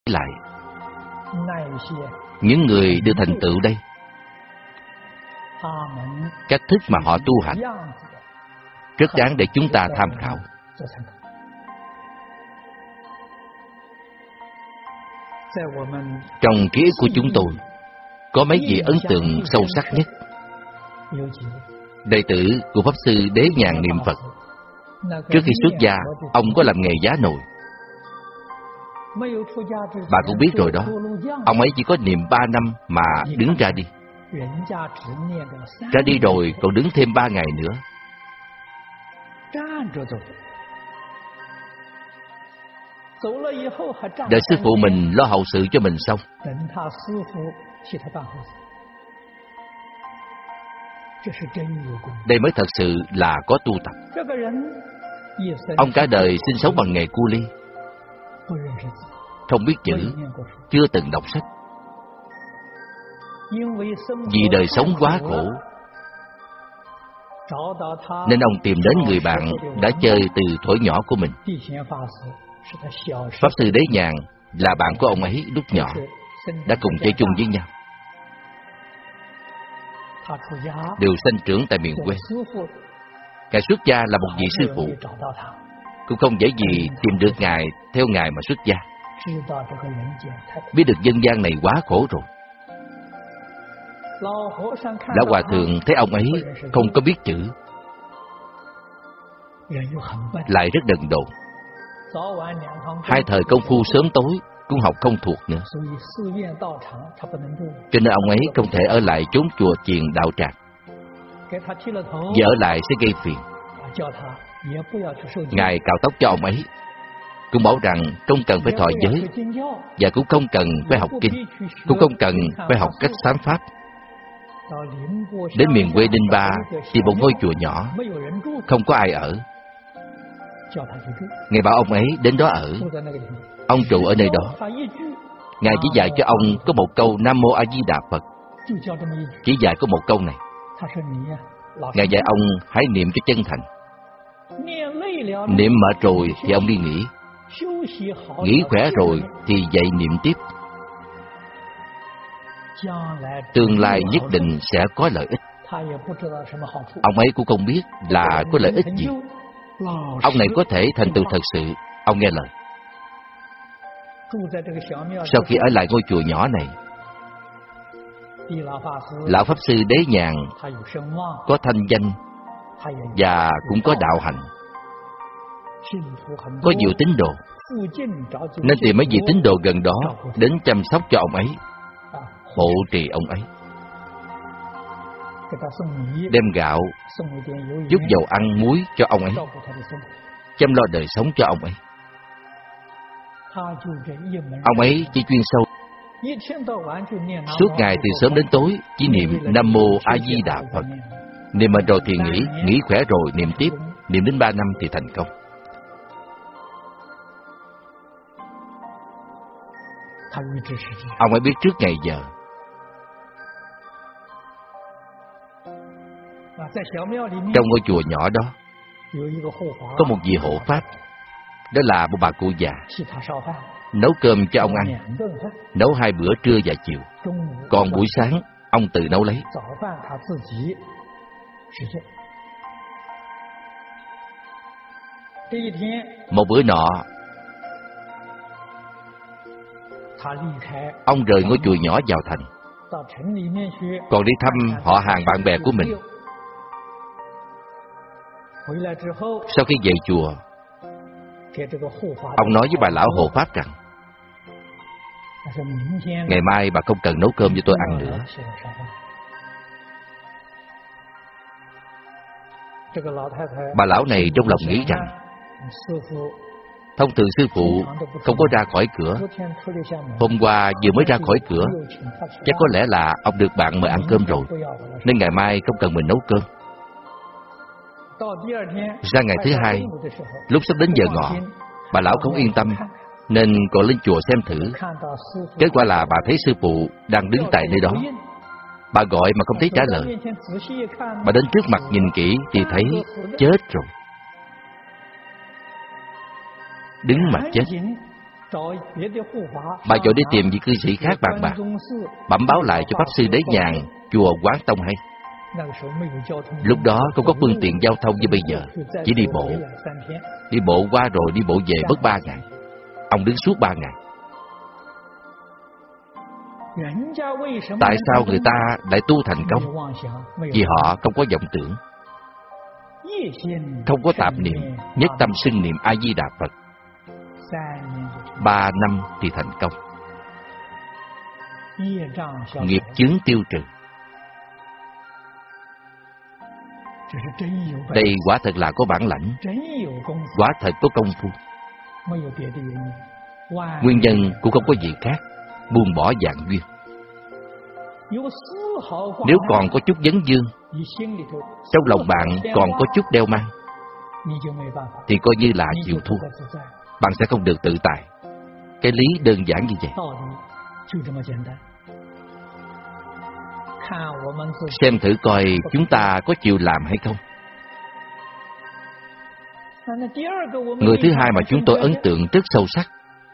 lại. Những người được thành tựu đây, cách thức mà họ tu hành rất đáng để chúng ta tham khảo. Trong ký ức của chúng tôi, có mấy vị ấn tượng sâu sắc nhất. Đệ tử của Pháp Sư Đế Nhàn niệm Phật. Trước khi xuất gia, ông có làm nghề giá nồi. Bà cũng biết rồi đó, ông ấy chỉ có niệm 3 năm mà đứng ra đi. Ra đi rồi còn đứng thêm 3 ngày nữa. Đợi sư phụ mình lo hậu sự cho mình xong. Đây mới thật sự là có tu tập. Ông cả đời sinh sống bằng nghề cu ly, không biết chữ, chưa từng đọc sách. Vì đời sống quá khổ, nên ông tìm đến người bạn đã chơi từ thuở nhỏ của mình. Pháp Sư Đế Nhàn là bạn của ông ấy lúc nhỏ, đã cùng chơi chung với nhau. Đều sinh trưởng tại miền quê. Ngài xuất gia là một vị sư phụ, cũng không dễ gì tìm được Ngài theo Ngài mà xuất gia. Biết được dân gian này quá khổ rồi. Lão Hòa Thượng thấy ông ấy không có biết chữ, lại rất đần độn. 2 thời công phu sớm tối cũng học không thuộc nữa. Cho nên ông ấy không thể ở lại chốn chùa chiền đạo tràng. Vì ở lại sẽ gây phiền. Ngài cạo tóc cho ông ấy, cũng bảo rằng không cần phải thọ giới, và cũng không cần phải học kinh, cũng không cần phải học cách sám pháp. Đến miền quê Ninh Ba thì một ngôi chùa nhỏ, không có ai ở. Ngài bảo ông ấy đến đó ở. Ông trụ ở nơi đó. Ngài chỉ dạy cho ông có một câu Nam Mô A Di Đà Phật. Chỉ dạy có một câu này. Ngài dạy ông hãy niệm cho chân thành. Niệm mệt rồi thì ông đi nghỉ. Nghỉ khỏe rồi thì dậy niệm tiếp. Tương lai nhất định sẽ có lợi ích. Ông ấy cũng không biết là có lợi ích gì. Ông này có thể thành tựu thật sự. Ông nghe lời. Sau khi ở lại ngôi chùa nhỏ này, Lão Pháp Sư Đế Nhàn có thanh danh và cũng có đạo hạnh, có nhiều tín đồ, nên tìm mấy vị tín đồ gần đó đến chăm sóc cho ông ấy, hộ trì ông ấy, đem gạo, chút dầu ăn muối cho ông ấy, chăm lo đời sống cho ông ấy. Ông ấy chỉ chuyên sâu, suốt ngày từ sớm đến tối chỉ niệm Nam Mô A Di Đà Phật. Niệm mà rồi thì nghỉ khỏe rồi niệm tiếp, niệm đến 3 năm thì thành công. Ông ấy biết trước ngày giờ. Trong ngôi chùa nhỏ đó có một vị hộ pháp, đó là một bà cụ già, nấu cơm cho ông ăn, nấu 2 bữa trưa và chiều. Còn buổi sáng ông tự nấu lấy. Một bữa nọ, ông rời ngôi chùa nhỏ vào thành, còn đi thăm họ hàng bạn bè của mình. Sau khi về chùa, ông nói với bà lão hộ pháp rằng: ngày mai bà không cần nấu cơm cho tôi ăn nữa. Bà lão này trong lòng nghĩ rằng thông thường sư phụ không có ra khỏi cửa. Hôm qua vừa mới ra khỏi cửa, chắc có lẽ là ông được bạn mời ăn cơm rồi, nên ngày mai không cần mình nấu cơm. Ra ngày thứ 2, lúc sắp đến giờ ngọ, bà lão không yên tâm nên còn lên chùa xem thử. Kết quả là bà thấy sư phụ đang đứng tại nơi đó. Bà gọi mà không thấy trả lời. Bà đến trước mặt nhìn kỹ thì thấy chết rồi. Đứng mà chết. Bà vội đi tìm vị cư sĩ khác bàn bạc, bẩm báo lại cho Pháp Sư Đế Nhàn chùa Quán Tông hay. Lúc đó không có phương tiện giao thông như bây giờ, chỉ đi bộ. Đi bộ qua rồi đi bộ về mất 3 ngày. Ông đứng suốt 3 ngày. Tại sao người ta lại tu thành công? Vì họ không có vọng tưởng, không có tạp niệm, nhất tâm xưng niệm A Di Đà Phật. 3 năm thì thành công. Nghiệp chướng tiêu trừ. Đây quả thật là có bản lãnh, quả thật có công phu. Nguyên nhân cũng không có gì khác, buông bỏ vạn duyên. Nếu còn có chút vấn vương, trong lòng bạn còn có chút đeo mang, thì coi như là chịu thua. Bạn sẽ không được tự tại. Cái lý đơn giản như vậy. Xem thử coi chúng ta có chịu làm hay không. Người thứ hai mà chúng tôi ấn tượng rất sâu sắc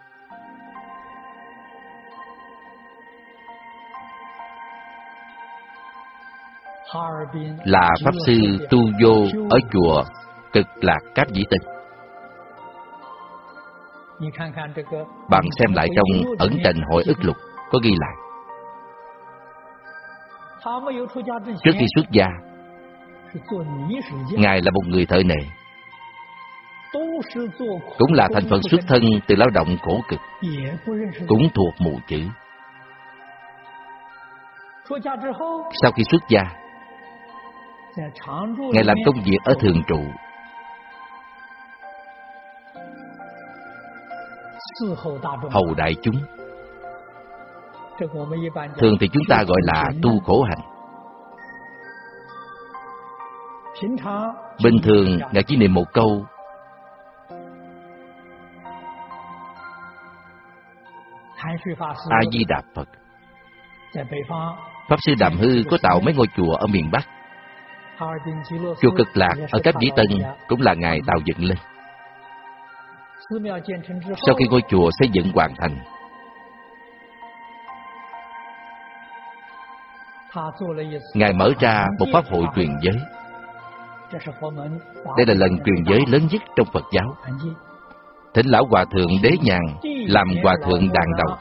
là Pháp Sư Tu Vô ở chùa Cực Lạc Cáp Dĩ Tinh. Bạn xem lại trong ẩn tịnh hội ức lục có ghi lại. Trước khi xuất gia, Ngài là một người thợ nề, cũng là thành phần xuất thân từ lao động khổ cực, cũng thuộc mù chữ. Sau khi xuất gia, Ngài làm công việc ở thường trụ, hầu đại chúng. Thường thì chúng ta gọi là tu khổ hạnh. Bình thường Ngài chỉ niệm một câu A Di Đà Phật. Pháp Sư Đàm Hư có tạo mấy ngôi chùa ở miền Bắc. Chùa Cực Lạc ở Cáp Dĩ Tân cũng là Ngài tạo dựng lên. Sau khi ngôi chùa xây dựng hoàn thành, Ngài mở ra một pháp hội truyền giới. Đây là lần truyền giới lớn nhất trong Phật giáo. Thỉnh lão Hòa Thượng Đế Nhàn làm Hòa Thượng đàn đầu.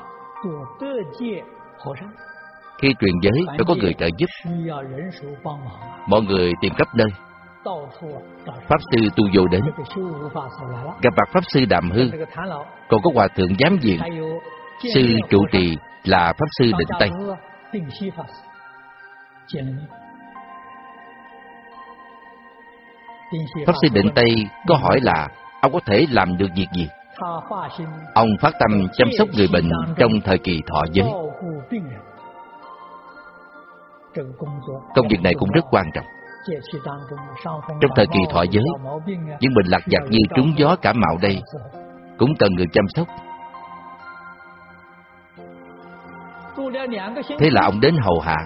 Khi truyền giới phải có người trợ giúp. Mọi người tìm khắp nơi. Pháp Sư Tu Vô đến, gặp mặt Pháp Sư Đàm Hư, còn có Hòa Thượng Giám Diện. Sư trụ trì là Pháp Sư Định Tây. Pháp Sư Định Tây có hỏi là ông có thể làm được việc gì? Ông phát tâm chăm sóc người bệnh trong thời kỳ thọ giới. Công việc này cũng rất quan trọng. Trong thời kỳ thọ giới, những bệnh lặt vặt như trúng gió cảm mạo đây cũng cần người chăm sóc. Thế là ông đến hầu hạ.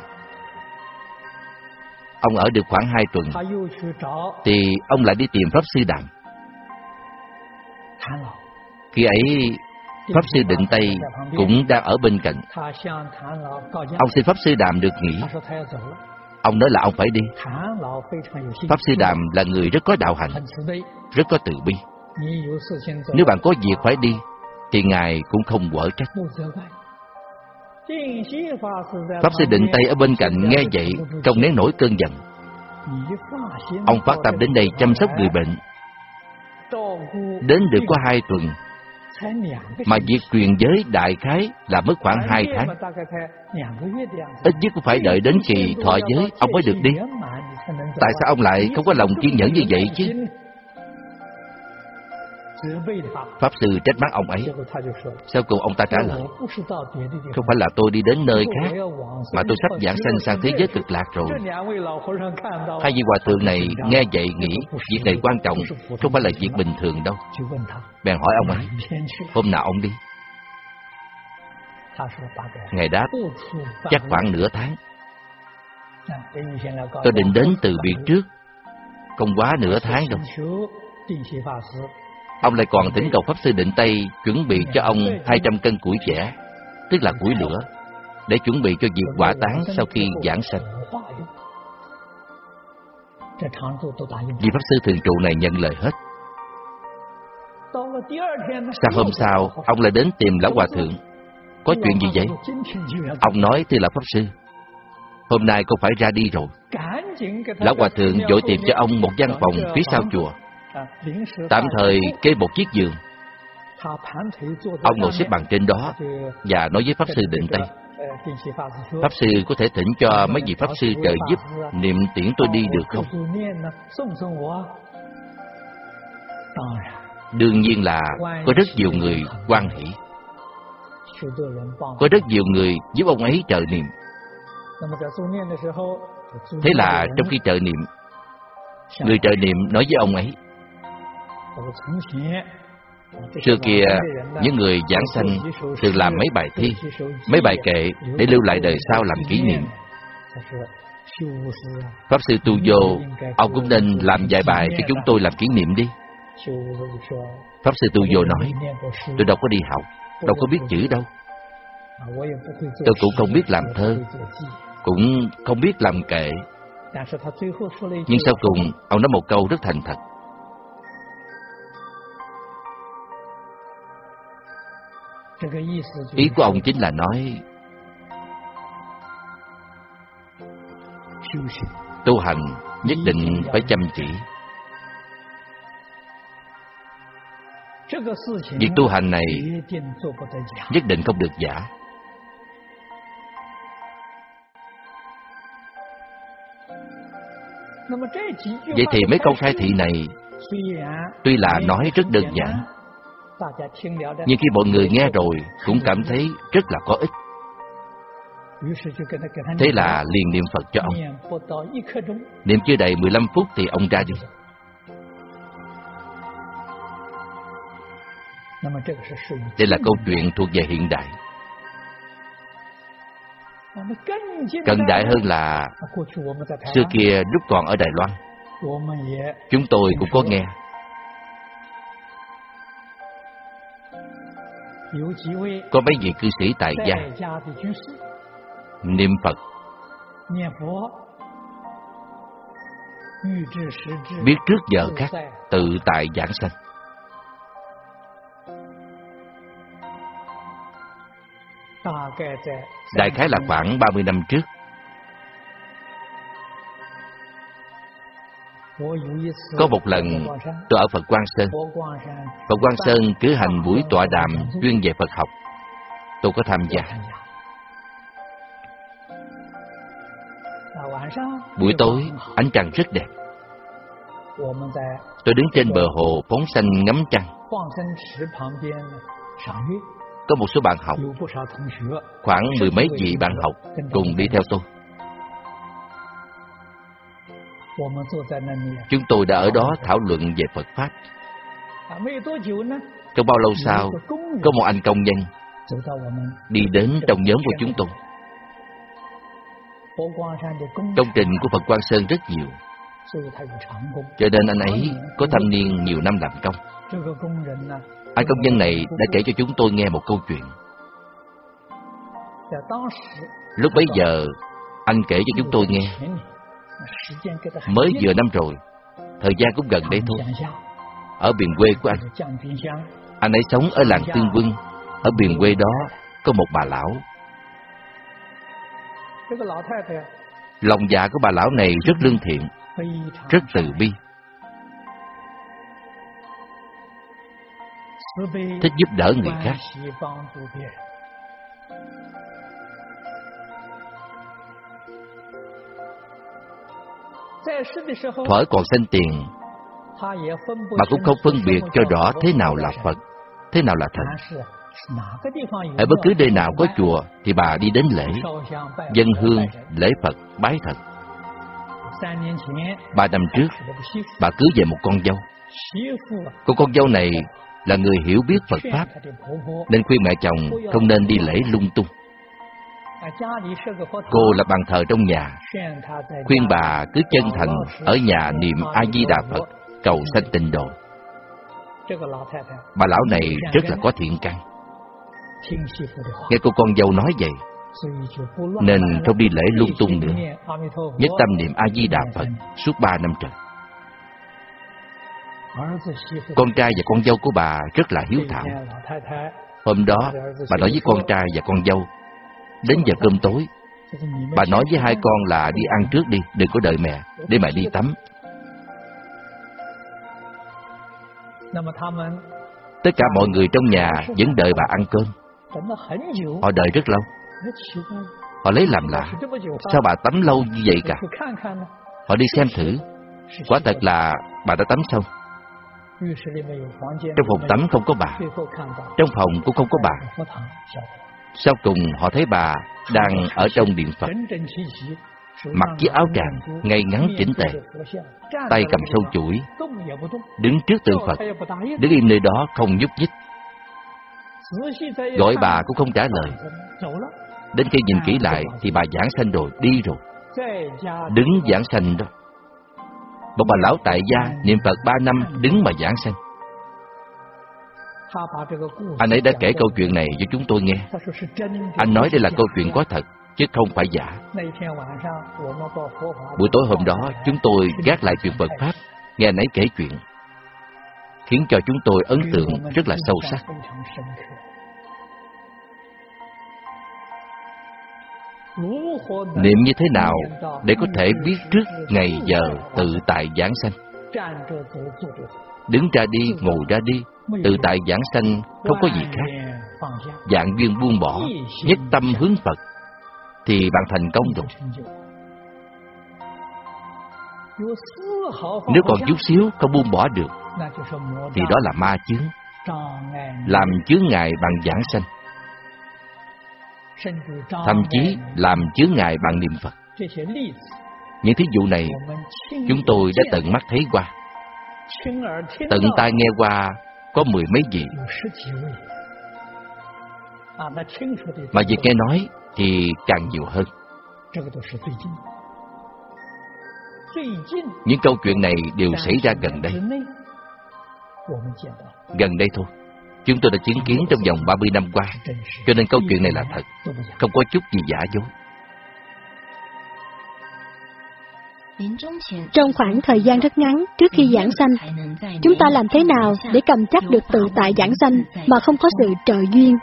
Ông ở được khoảng 2 tuần thì ông lại đi tìm Pháp Sư Đàm. Khi ấy Pháp Sư Định Tây cũng đang ở bên cạnh. Ông xin Pháp Sư Đàm được nghỉ. Ông nói là ông phải đi. Pháp Sư Đàm là người rất có đạo hạnh, rất có từ bi. Nếu bạn có việc phải đi thì Ngài cũng không quở trách. Pháp Sư Định Tây ở bên cạnh nghe vậy trông nén nổi cơn giận. Ông phát tâm đến đây chăm sóc người bệnh. Đến được có 2 tuần mà việc truyền giới đại khái là mất khoảng 2 tháng. Ít nhất cũng phải đợi đến kỳ thọ giới ông mới được đi. Tại sao ông lại không có lòng kiên nhẫn như vậy chứ? Pháp Sư trách mắng ông ấy. Sau cùng ông ta trả lời, không phải là tôi đi đến nơi khác, mà tôi sắp giảng sanh sang thế giới Cực Lạc rồi. Hai vị hòa thượng này nghe vậy nghĩ việc này quan trọng, không phải là việc bình thường đâu. Bèn hỏi ông ấy, hôm nào ông đi? Ngài đáp, chắc khoảng nửa tháng. Tôi định đến từ biệt trước, không quá nửa tháng đâu. Ông lại còn thỉnh cầu Pháp Sư Định Tây chuẩn bị cho ông 200 cân củi chẻ, tức là củi lửa, để chuẩn bị cho việc hỏa táng sau khi giảng sanh. Vị Pháp Sư thường trụ này nhận lời hết. Sang hôm sau, ông lại đến tìm Lão Hòa Thượng. Có chuyện gì vậy? Ông nói: thưa Lão Pháp Sư, hôm nay con phải ra đi rồi. Lão Hòa Thượng vội tìm cho ông một gian phòng phía sau chùa, tạm thời kê một chiếc giường. Ông ngồi xếp bằng trên đó và nói với Pháp Sư Định Tây: Pháp Sư có thể thỉnh cho mấy vị Pháp Sư trợ giúp niệm tiễn tôi đi được không? Đương nhiên là có rất nhiều người hoan hỷ, có rất nhiều người giúp ông ấy trợ niệm. Thế là trong khi trợ niệm, người trợ niệm nói với ông ấy: xưa kia, những người giảng sanh thường làm mấy bài thi, mấy bài kệ để lưu lại đời sau làm kỷ niệm. Pháp Sư Tu Vô, ông cũng nên làm vài bài cho chúng tôi làm kỷ niệm đi. Pháp Sư Tu Vô nói: tôi đâu có đi học, đâu có biết chữ đâu. Tôi cũng không biết làm thơ, cũng không biết làm kệ. Nhưng sau cùng, ông nói một câu rất thành thật. Ý của ông chính là nói tu hành nhất định phải chăm chỉ. Việc tu hành này nhất định không được giả. Vậy thì mấy câu khai thị này tuy là nói rất đơn giản, nhưng khi mọi người nghe rồi cũng cảm thấy rất là có ích. Thế là liền niệm Phật cho ông. Niệm chưa đầy 15 phút thì ông ra đi. Đây là câu chuyện thuộc về hiện đại. Cận đại hơn là xưa kia lúc còn ở Đài Loan, chúng tôi cũng có nghe. Có mấy vị cư sĩ tại gia niệm Phật, biết trước giờ khắc tự tại giảng sanh. Đại khái là khoảng 30 năm trước, có một lần tôi ở Phật Quang Sơn. Phật Quang Sơn cử hành buổi tọa đàm chuyên về Phật học. Tôi có tham gia. Buổi tối ánh trăng rất đẹp. Tôi đứng trên bờ hồ phóng sanh ngắm trăng. Có một số bạn học, khoảng 10 mấy vị bạn học cùng đi theo tôi. Chúng tôi đã ở đó thảo luận về Phật Pháp. Trong bao lâu sau, có một anh công nhân đi đến trong nhóm của chúng tôi. Công trình của Phật Quang Sơn rất nhiều, cho nên anh ấy có thâm niên nhiều năm làm công. Anh công nhân này đã kể cho chúng tôi nghe một câu chuyện. Lúc bấy giờ, anh kể cho chúng tôi nghe. Mới vừa năm rồi, thời gian cũng gần đây thôi. Ở miền quê của anh ấy sống ở làng Tương Quân. Ở miền quê đó có một bà lão. Lòng dạ của bà lão này rất lương thiện, rất từ bi, thích giúp đỡ người khác. Thuở còn sanh tiền, bà cũng không phân biệt cho rõ thế nào là Phật, thế nào là thần. Ở bất cứ nơi nào có chùa thì bà đi đến lễ, dâng hương, lễ Phật, bái thần. 3 năm trước, bà cưới về một con dâu. Cô con dâu này là người hiểu biết Phật Pháp, nên khuyên mẹ chồng không nên đi lễ lung tung. Cô lập bàn thờ trong nhà, khuyên bà cứ chân thành ở nhà niệm A Di Đà Phật, cầu sanh tịnh độ. Bà lão này rất là có thiện căn. Nghe cô con dâu nói vậy nên không đi lễ lung tung nữa, nhất tâm niệm A Di Đà Phật suốt 3 năm trời. Con trai và con dâu của bà rất là hiếu thảo. Hôm đó bà nói với con trai và con dâu, đến giờ cơm tối, bà nói với hai con là đi ăn trước đi, đừng có đợi mẹ, để mẹ đi tắm. Tất cả mọi người trong nhà vẫn đợi bà ăn cơm. Họ đợi rất lâu. Họ lấy làm lạ, sao bà tắm lâu như vậy cả? Họ đi xem thử, quả thật là bà đã tắm xong. Trong phòng tắm không có bà, trong phòng cũng không có bà. Sau cùng họ thấy bà đang ở trong điện Phật, mặc chiếc áo tràng ngay ngắn chỉnh tề, tay cầm sâu chuỗi, đứng trước tượng Phật, đứng im nơi đó không nhúc nhích. Gọi bà cũng không trả lời. Đến khi nhìn kỹ lại thì bà giảng sanh rồi, đi rồi. Đứng giảng sanh đó. Một bà lão tại gia niệm Phật 3 năm đứng mà giảng sanh. Anh ấy đã kể câu chuyện này cho chúng tôi nghe. Anh nói đây là câu chuyện có thật, chứ không phải giả. Buổi tối hôm đó, chúng tôi gác lại chuyện Phật Pháp, nghe anh ấy kể chuyện, khiến cho chúng tôi ấn tượng rất là sâu sắc. Niệm như thế nào để có thể biết trước ngày giờ tự tại giảng sanh? Đứng ra đi, ngồi ra đi, tự tại giảng sanh không có gì khác. Dạng duyên buông bỏ, nhất tâm hướng Phật, thì bạn thành công rồi. Nếu còn chút xíu không buông bỏ được, thì đó là ma chướng, làm chướng ngại bằng giảng sanh, thậm chí làm chướng ngại bằng niệm Phật. Những thí dụ này chúng tôi đã tận mắt thấy qua, tận tai nghe qua có 10 mấy vị, mà việc nghe nói thì càng nhiều hơn. Những câu chuyện này đều xảy ra gần đây. Gần đây thôi, chúng tôi đã chứng kiến trong vòng 30 năm qua, cho nên câu chuyện này là thật, không có chút gì giả dối. Trong khoảng thời gian rất ngắn trước khi giảng sanh, chúng ta làm thế nào để cầm chắc được tự tại giảng sanh mà không có sự trợ duyên?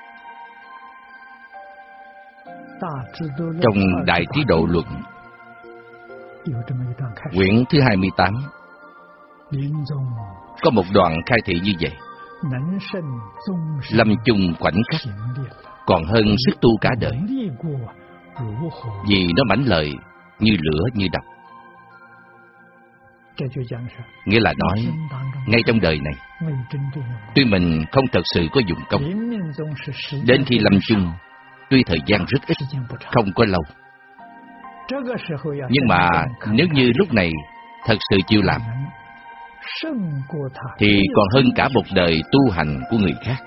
Trong Đại Trí Độ Luận, quyển thứ 28, có một đoạn khai thị như vậy: lâm chung khoảnh khắc còn hơn sức tu cả đời, vì nó mãnh lợi như lửa như độc. Nghĩa là nói, ngay trong đời này, tuy mình không thật sự có dụng công, đến khi lâm chung, tuy thời gian rất ít, không có lâu, nhưng mà nếu như lúc này thật sự chịu làm, thì còn hơn cả một đời tu hành của người khác.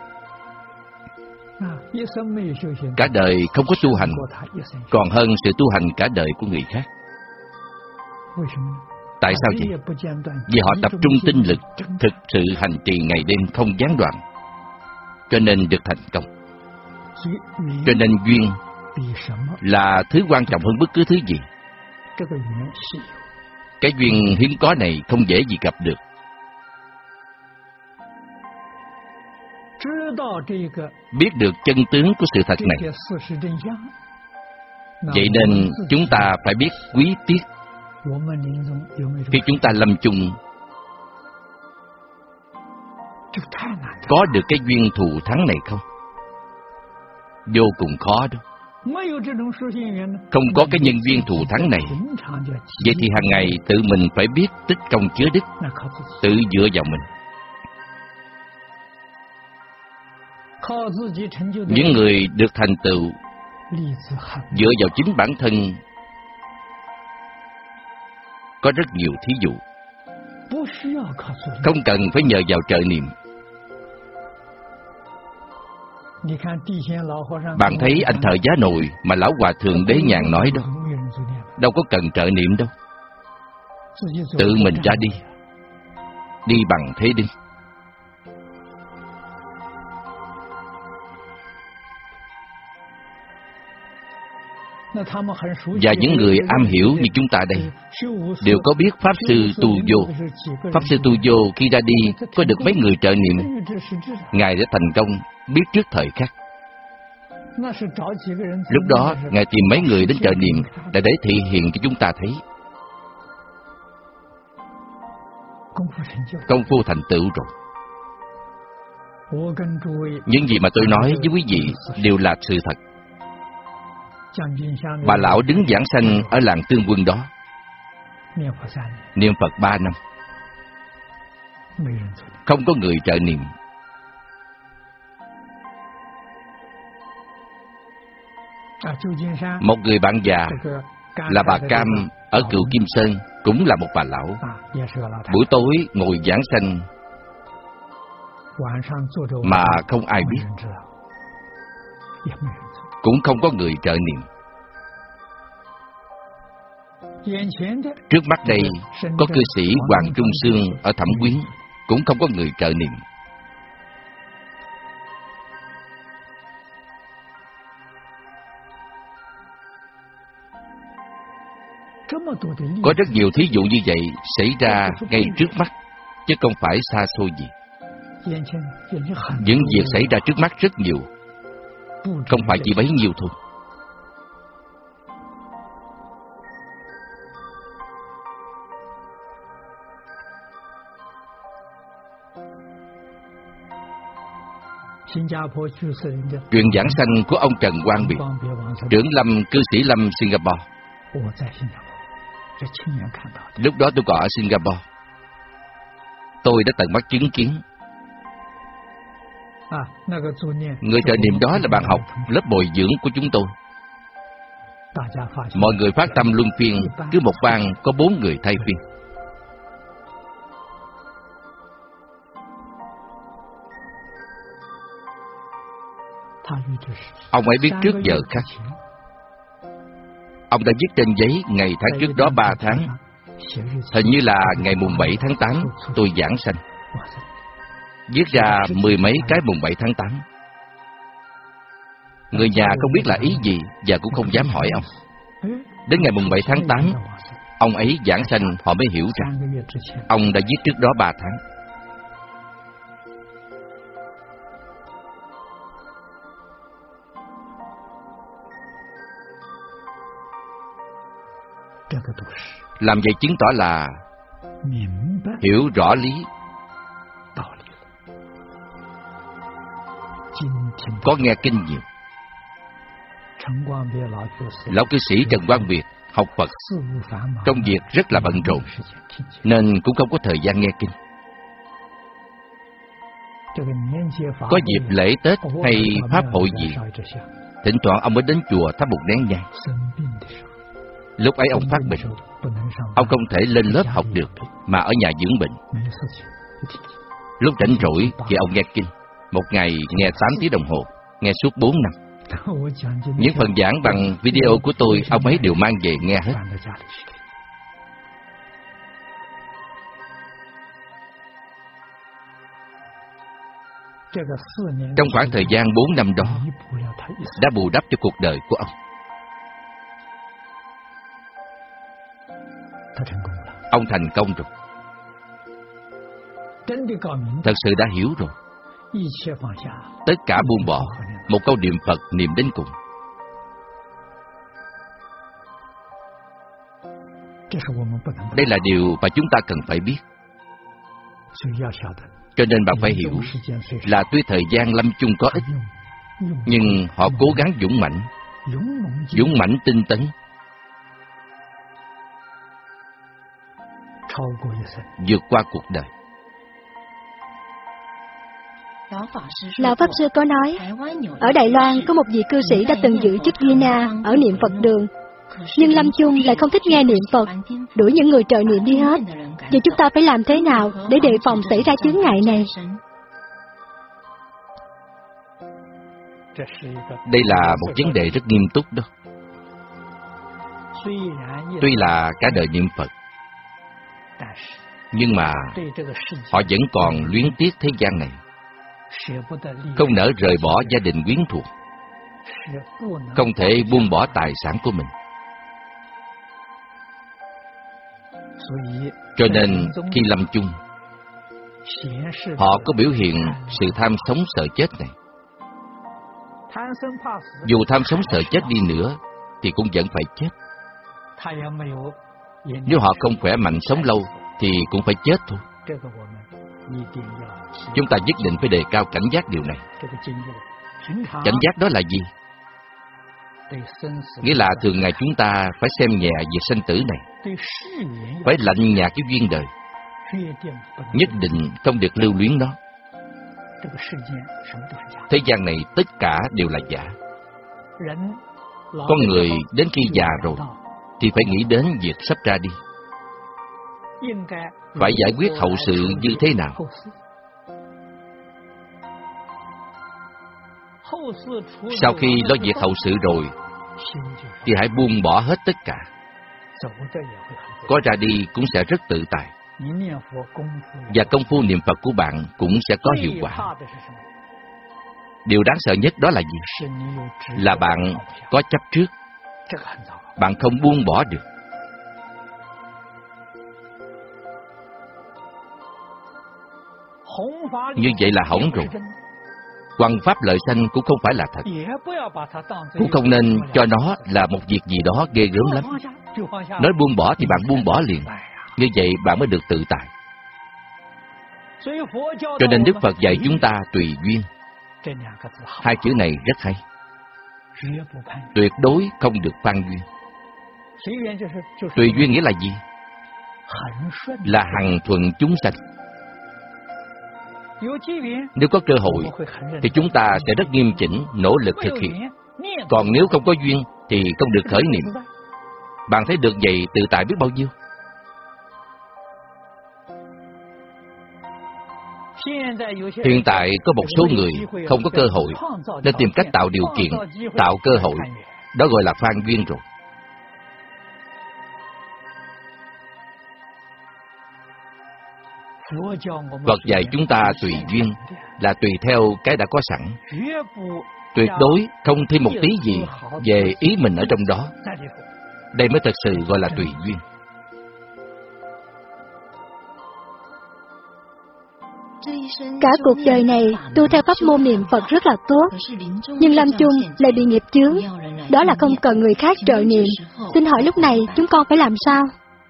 Cả đời không có tu hành, còn hơn sự tu hành cả đời của người khác. Tại sao vậy? Vì họ tập trung tinh lực, thực sự hành trì ngày đêm không gián đoạn, cho nên được thành công. Cho nên duyên là thứ quan trọng hơn bất cứ thứ gì. Cái duyên hiếm có này không dễ gì gặp được. Biết được chân tướng của sự thật này, vậy nên chúng ta phải biết quý tiếc. Khi chúng ta lâm chung, có được cái duyên thù thắng này không? Vô cùng khó đó. Không có cái nhân duyên thù thắng này, vậy thì hàng ngày tự mình phải biết tích công chứa đức, tự dựa vào mình. Những người được thành tựu dựa vào chính bản thân có rất nhiều thí dụ, không cần phải nhờ vào trợ niệm. Bạn thấy anh Thợ Giá Nồi mà Lão Hòa Thượng Đế Nhàn nói đó, đâu có cần trợ niệm đâu. Tự mình ra đi, đi bằng thế đứng. Và những người am hiểu như chúng ta đây đều có biết Pháp Sư Tu Vô. Pháp Sư Tu Vô khi ra đi có được mấy người trợ niệm. Ngài đã thành công biết trước thời khắc. Lúc đó Ngài tìm mấy người đến trợ niệm để thị hiện cho chúng ta thấy công phu thành tựu rồi. Những gì mà tôi nói với quý vị đều là sự thật. Bà lão đứng giảng sanh ở làng Tương Quân đó, niệm Phật 3 năm, không có người trợ niệm. Một người bạn già là bà Cam ở Cựu Kim Sơn, cũng là một bà lão. Buổi tối ngồi giảng sanh mà không ai biết, cũng không có người trợ niệm. Trước mắt đây có cư sĩ Hoàng Trung Sương ở Thẩm Quyến, cũng không có người trợ niệm. Có rất nhiều thí dụ như vậy xảy ra ngay trước mắt, chứ không phải xa xôi gì. Những việc xảy ra trước mắt rất nhiều, không phải chỉ bấy nhiêu thôi. Chuyện giảng sanh của ông Trần Quang Biệt, trưởng lâm cư sĩ lâm Singapore. Lúc đó tôi còn ở Singapore, tôi đã tận mắt chứng kiến. Người trợ niệm đó là bạn học lớp bồi dưỡng của chúng tôi. Mọi người phát tâm luân phiên, cứ một ban có 4 người thay phiên. Ông ấy biết trước giờ khắc. Ông đã viết trên giấy ngày tháng trước đó 3 tháng. Hình như là ngày mùng 7 tháng 8 tôi giảng sanh. Viết ra 10 mấy cái mùng 7 tháng 8. Người nhà không biết là ý gì và cũng không dám hỏi ông. Đến ngày mùng 7 tháng 8, ông ấy giảng sanh, họ mới hiểu ra ông đã viết trước đó 3 tháng. Làm vậy chứng tỏ là hiểu rõ lý, có nghe kinh nhiều. Lão cư sĩ Trần Quang Biệt học Phật, công việc rất là bận rộn, nên cũng không có thời gian nghe kinh. Có dịp lễ Tết hay pháp hội gì, thỉnh thoảng ông mới đến chùa thắp một nén nhang. Lúc ấy ông phát bệnh, ông không thể lên lớp học được, mà ở nhà dưỡng bệnh. Lúc rảnh rỗi thì ông nghe kinh. Một ngày nghe 8 tiếng đồng hồ, nghe suốt 4 năm. Những phần giảng bằng video của tôi, ông ấy đều mang về nghe hết. Trong khoảng thời gian 4 năm đó, đã bù đắp cho cuộc đời của ông. Ông thành công rồi. Thật sự đã hiểu rồi. Tất cả buông bỏ, một câu niệm Phật niệm đến cùng. Đây là điều mà chúng ta cần phải biết. Cho nên bạn phải hiểu là tuy thời gian lâm chung có ít, nhưng họ cố gắng dũng mãnh tinh tấn, vượt qua cuộc đời. Lão Pháp Sư có nói, ở Đài Loan có một vị cư sĩ đã từng giữ chức Gina ở niệm Phật đường, nhưng lâm chung lại không thích nghe niệm Phật, đuổi những người trợ niệm đi hết. Vậy chúng ta phải làm thế nào để đề phòng xảy ra chướng ngại này? Đây là một vấn đề rất nghiêm túc đó. Tuy là cả đời niệm Phật, nhưng mà họ vẫn còn luyến tiếc thế gian này, không nỡ rời bỏ gia đình quyến thuộc. không thể buông bỏ tài sản của mình. Cho nên khi lâm chung, họ có biểu hiện sự tham sống sợ chết này. Dù tham sống sợ chết đi nữa thì cũng vẫn phải chết. Nếu họ không khỏe mạnh sống lâu thì cũng phải chết thôi. Chúng ta nhất định phải đề cao cảnh giác điều này. Cảnh giác đó là gì? Nghĩa là thường ngày chúng ta phải xem nhẹ việc sanh tử này, phải lạnh nhạt cái duyên đời, nhất định không được lưu luyến nó. Thế gian này tất cả đều là giả. Con người đến khi già rồi thì phải nghĩ đến việc sắp ra đi, phải giải quyết hậu sự như thế nào. Sau khi lo việc hậu sự rồi thì hãy buông bỏ hết tất cả. Có ra đi cũng sẽ rất tự tại, và công phu niệm Phật của bạn cũng sẽ có hiệu quả. Điều đáng sợ nhất đó là gì? Là bạn có chấp trước, bạn không buông bỏ được. Như vậy là hỏng rồi. Hoằng pháp lợi sanh cũng không phải là thật, cũng không nên cho nó là một việc gì đó ghê gớm lắm. Nói buông bỏ thì bạn buông bỏ liền, như vậy bạn mới được tự tại. Cho nên Đức Phật dạy chúng ta tùy duyên. Hai chữ này rất hay. Tuyệt đối không được phan duyên. Tùy duyên nghĩa là gì? Là hằng thuận chúng sanh. Nếu có cơ hội thì chúng ta sẽ rất nghiêm chỉnh, nỗ lực thực hiện. Còn nếu không có duyên thì không được khởi niệm. Bạn thấy được vậy tự tại biết bao nhiêu. Hiện tại có một số người không có cơ hội nên tìm cách tạo điều kiện, tạo cơ hội. Đó gọi là phan duyên rồi. Phật dạy chúng ta tùy duyên là tùy theo cái đã có sẵn, tuyệt đối không thêm một tí gì về ý mình ở trong đó. Đây mới thật sự gọi là tùy duyên. Cả cuộc đời này tu theo pháp môn niệm Phật rất là tốt, nhưng lâm chung lại bị nghiệp chướng, đó là không cần người khác trợ niệm. Xin hỏi lúc này chúng con phải làm sao?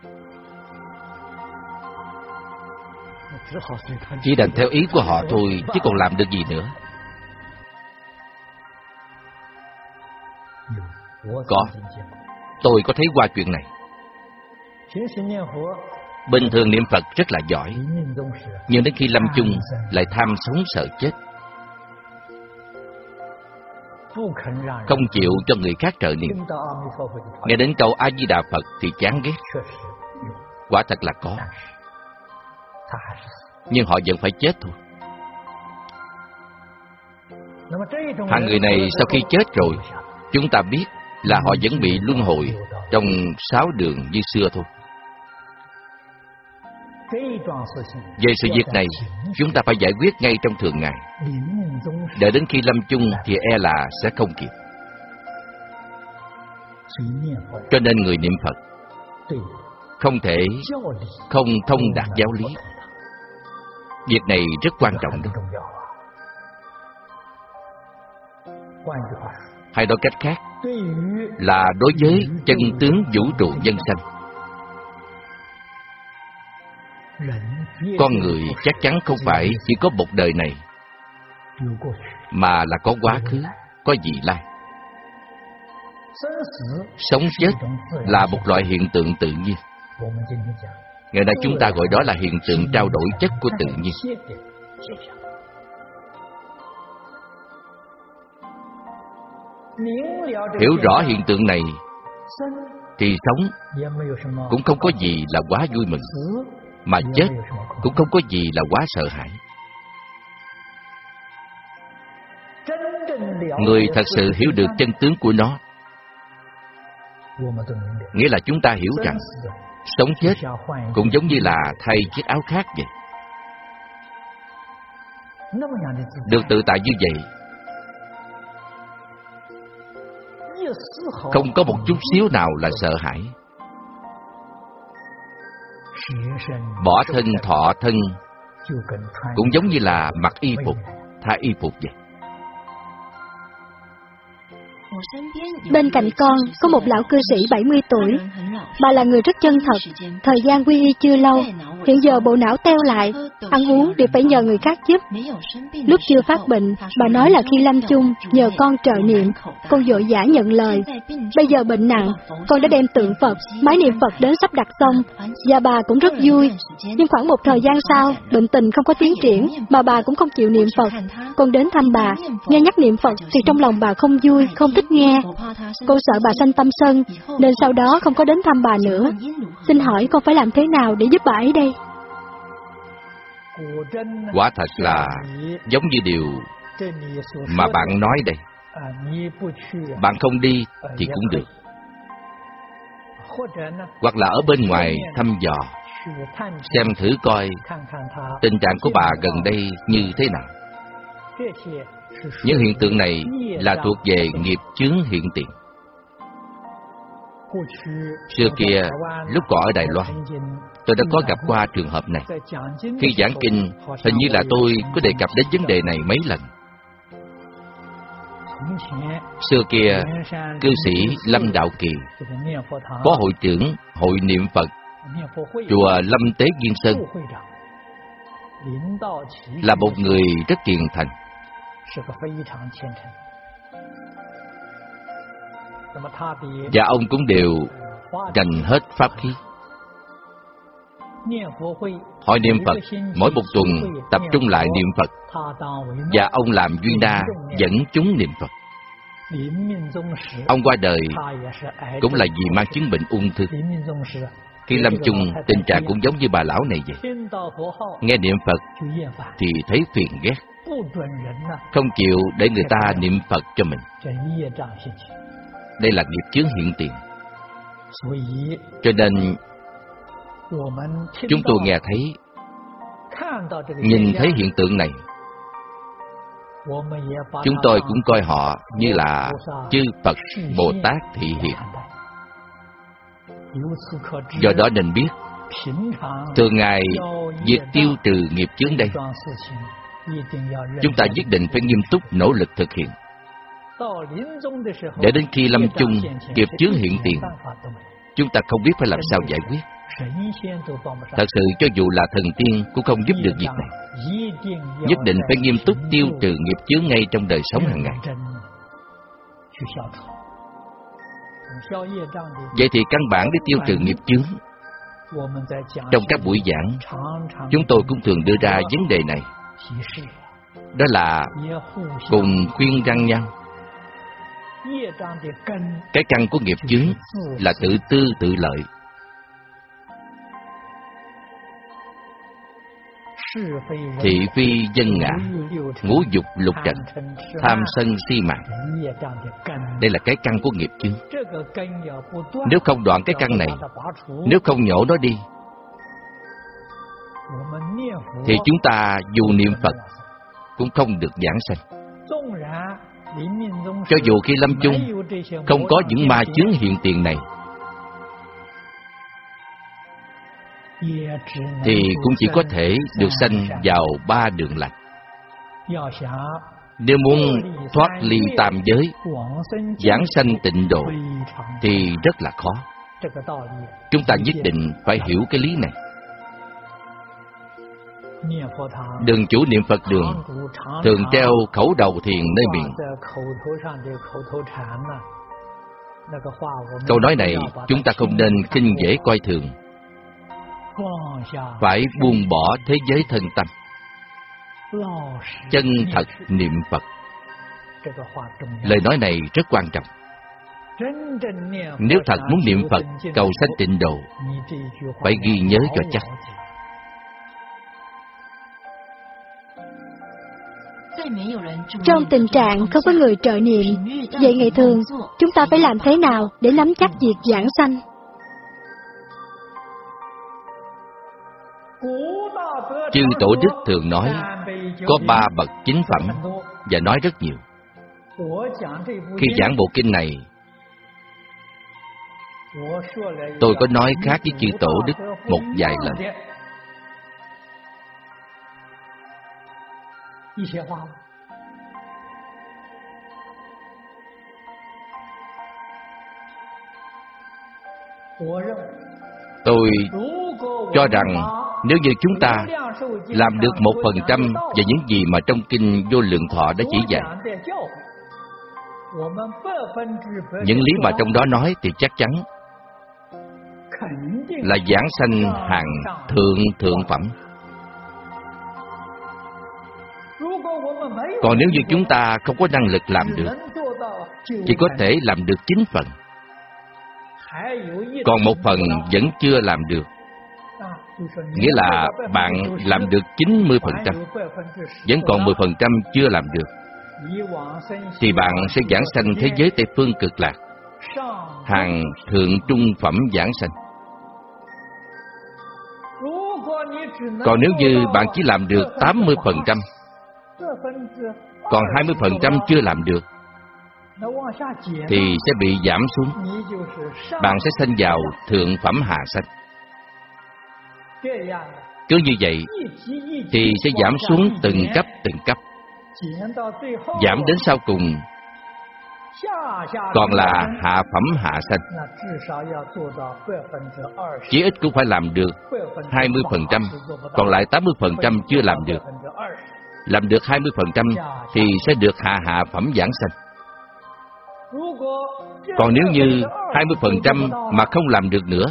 Chỉ đành theo ý của họ thôi, chứ còn làm được gì nữa. Có, tôi có thấy qua chuyện này. Bình thường niệm Phật rất là giỏi, nhưng đến khi lâm chung lại tham sống sợ chết, không chịu cho người khác trợ niệm. Nghe đến câu A Di Đà Phật thì chán ghét. Quả thật là có, nhưng họ vẫn phải chết thôi. Hạng người này sau khi chết rồi, chúng ta biết là họ vẫn bị luân hồi trong 6 đường như xưa thôi. Về sự việc này, chúng ta phải giải quyết ngay trong thường ngày. Đợi đến khi lâm chung thì e là sẽ không kịp. Cho nên người niệm Phật không thể không thông đạt giáo lý. Việc này rất quan trọng đó. Hay nói cách khác là đối với chân tướng vũ trụ nhân sanh, con người chắc chắn không phải chỉ có một đời này, mà là có quá khứ, có vị lai. Sống chết là một loại hiện tượng tự nhiên. Ngày nay chúng ta gọi đó là hiện tượng trao đổi chất của tự nhiên. Hiểu rõ hiện tượng này thì sống cũng không có gì là quá vui mừng, mà chết cũng không có gì là quá sợ hãi. Người thật sự hiểu được chân tướng của nó, nghĩa là chúng ta hiểu rằng sống chết cũng giống như là thay chiếc áo khác vậy. Được tự tại như vậy, không có một chút xíu nào là sợ hãi. Bỏ thân thọ thân cũng giống như là mặc y phục, thay y phục vậy. Bên cạnh con có một lão cư sĩ 70 tuổi. Bà là người rất chân thật. Thời gian quy y chưa lâu, hiện giờ bộ não teo lại, ăn uống đều phải nhờ người khác giúp. Lúc chưa phát bệnh, bà nói là khi lâm chung nhờ con trợ niệm, con vội vã nhận lời. Bây giờ bệnh nặng, con đã đem tượng Phật, máy niệm Phật đến sắp đặt xong, và bà cũng rất vui. Nhưng khoảng một thời gian sau, bệnh tình không có tiến triển, mà bà cũng không chịu niệm Phật. Con đến thăm bà, nghe nhắc niệm Phật thì trong lòng bà không vui, không thích nghe. Con sợ bà sanh tâm sân, nên sau đó không có đến thăm bà nữa. Xin hỏi con phải làm thế nào để giúp bà ấy đây? Quả thật là giống như điều mà bạn nói đây. Bạn không đi thì cũng được. Hoặc là ở bên ngoài thăm dò, xem thử coi tình trạng của bà gần đây như thế nào. Những hiện tượng này là thuộc về nghiệp chướng hiện tiền. Xưa kia, lúc còn ở Đài Loan, tôi đã có gặp qua trường hợp này. Khi giảng kinh, hình như là tôi có đề cập đến vấn đề này mấy lần. Xưa kia, cư sĩ Lâm Đạo Kỳ, phó hội trưởng Hội Niệm Phật, chùa Lâm Tế Viên Sơn, là một người rất kiền thành. Và ông cũng đều dành hết pháp khí. Hội niệm Phật mỗi một tuần tập trung lại niệm Phật, và ông làm duy đa dẫn chúng niệm Phật. Ông qua đời cũng là vì mang chứng bệnh ung thư. Khi lâm chung, tình trạng cũng giống như bà lão này vậy. Nghe niệm Phật thì thấy phiền ghét, không chịu để người ta niệm Phật cho mình. Đây là nghiệp chướng hiện tiền. Cho nên chúng tôi nghe thấy, nhìn thấy hiện tượng này, chúng tôi cũng coi họ như là chư Phật Bồ Tát thị hiện. Do đó nên biết, thường ngày việc tiêu trừ nghiệp chướng đây, chúng ta nhất định phải nghiêm túc nỗ lực thực hiện. Để đến khi lâm chung, nghiệp chướng hiện tiền, chúng ta không biết phải làm sao giải quyết. Thật sự cho dù là thần tiên cũng không giúp được việc này. Nhất định phải nghiêm túc tiêu trừ nghiệp chướng ngay trong đời sống hàng ngày. Vậy thì căn bản để tiêu trừ nghiệp chướng, trong các buổi giảng, chúng tôi cũng thường đưa ra vấn đề này. Đó là cùng khuyên răn nhau. Cái căn của nghiệp chướng là tự tư tự lợi. Thị phi dân ngã, ngũ dục lục trần, tham sân si mạng. Đây là cái căn của nghiệp chướng. Nếu không đoạn cái căn này, nếu không nhổ nó đi, thì chúng ta dù niệm Phật cũng không được giảng sanh. Cho dù khi lâm chung không có những ma chướng hiện tiền này, thì cũng chỉ có thể được sanh vào 3 đường lành. Nếu muốn thoát ly tam giới, giảng sanh tịnh độ thì rất là khó. Chúng ta nhất định phải hiểu cái lý này. Đường chủ niệm Phật đường thường treo khẩu đầu thiền nơi miệng. Câu nói này chúng ta không nên khinh dễ coi thường. Phải buông bỏ thế giới thân tâm, chân thật niệm Phật. Lời nói này rất quan trọng. Nếu thật muốn niệm Phật cầu sanh tịnh độ, phải ghi nhớ cho chắc. Trong tình trạng không có người trợ niệm, vậy ngày thường chúng ta phải làm thế nào để nắm chắc việc giảng sanh? Chư Tổ Đức thường nói có 3 bậc chính phẩm, và nói rất nhiều. Khi giảng bộ kinh này, Tôi có nói khác với chư Tổ Đức một vài lần. Tôi cho rằng nếu như chúng ta làm được 1% về những gì mà trong Kinh Vô Lượng Thọ đã chỉ dạy, những lý mà trong đó nói, thì chắc chắn là giảng sanh hàng thượng phẩm. Còn nếu như chúng ta không có năng lực làm được, chỉ có thể làm được 9 phần, còn 1 phần vẫn chưa làm được, nghĩa là bạn làm được 90%, vẫn còn 10% chưa làm được, thì bạn sẽ giảng sanh thế giới Tây Phương Cực Lạc, hàng thượng trung phẩm giảng sanh. Còn nếu như bạn chỉ làm được 80%, còn 20% chưa làm được, thì sẽ bị giảm xuống. Bạn sẽ sanh vào thượng phẩm hạ sanh. Cứ như vậy thì sẽ giảm xuống từng cấp, giảm đến sau cùng còn là hạ phẩm hạ sanh. Chí ít cũng phải làm được 20%, còn lại 80% chưa làm được. Làm được 20% thì sẽ được hạ phẩm giảng sanh. Còn nếu như 20% mà không làm được nữa,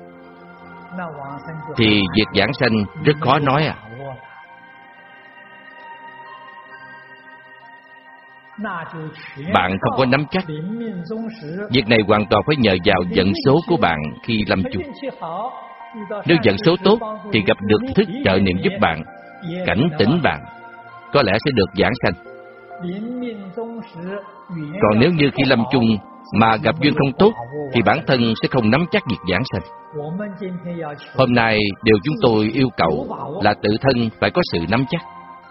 thì việc giảng sanh rất khó nói à. Bạn không có nắm chắc. Việc này hoàn toàn phải nhờ vào vận số của bạn khi lâm chung. Nếu vận số tốt thì gặp được thức trợ niệm giúp bạn, cảnh tỉnh bạn, có lẽ sẽ được giảng sanh. Còn nếu như khi lâm chung mà gặp duyên không tốt, thì bản thân sẽ không nắm chắc việc giảng sanh. Hôm nay điều chúng tôi yêu cầu là tự thân phải có sự nắm chắc.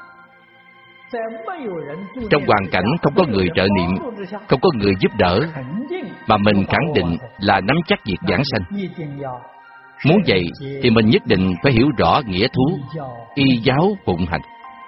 Trong hoàn cảnh không có người trợ niệm, không có người giúp đỡ, mà mình khẳng định là nắm chắc việc giảng sanh. Muốn vậy thì mình nhất định phải hiểu rõ nghĩa thú, y giáo phụng hành.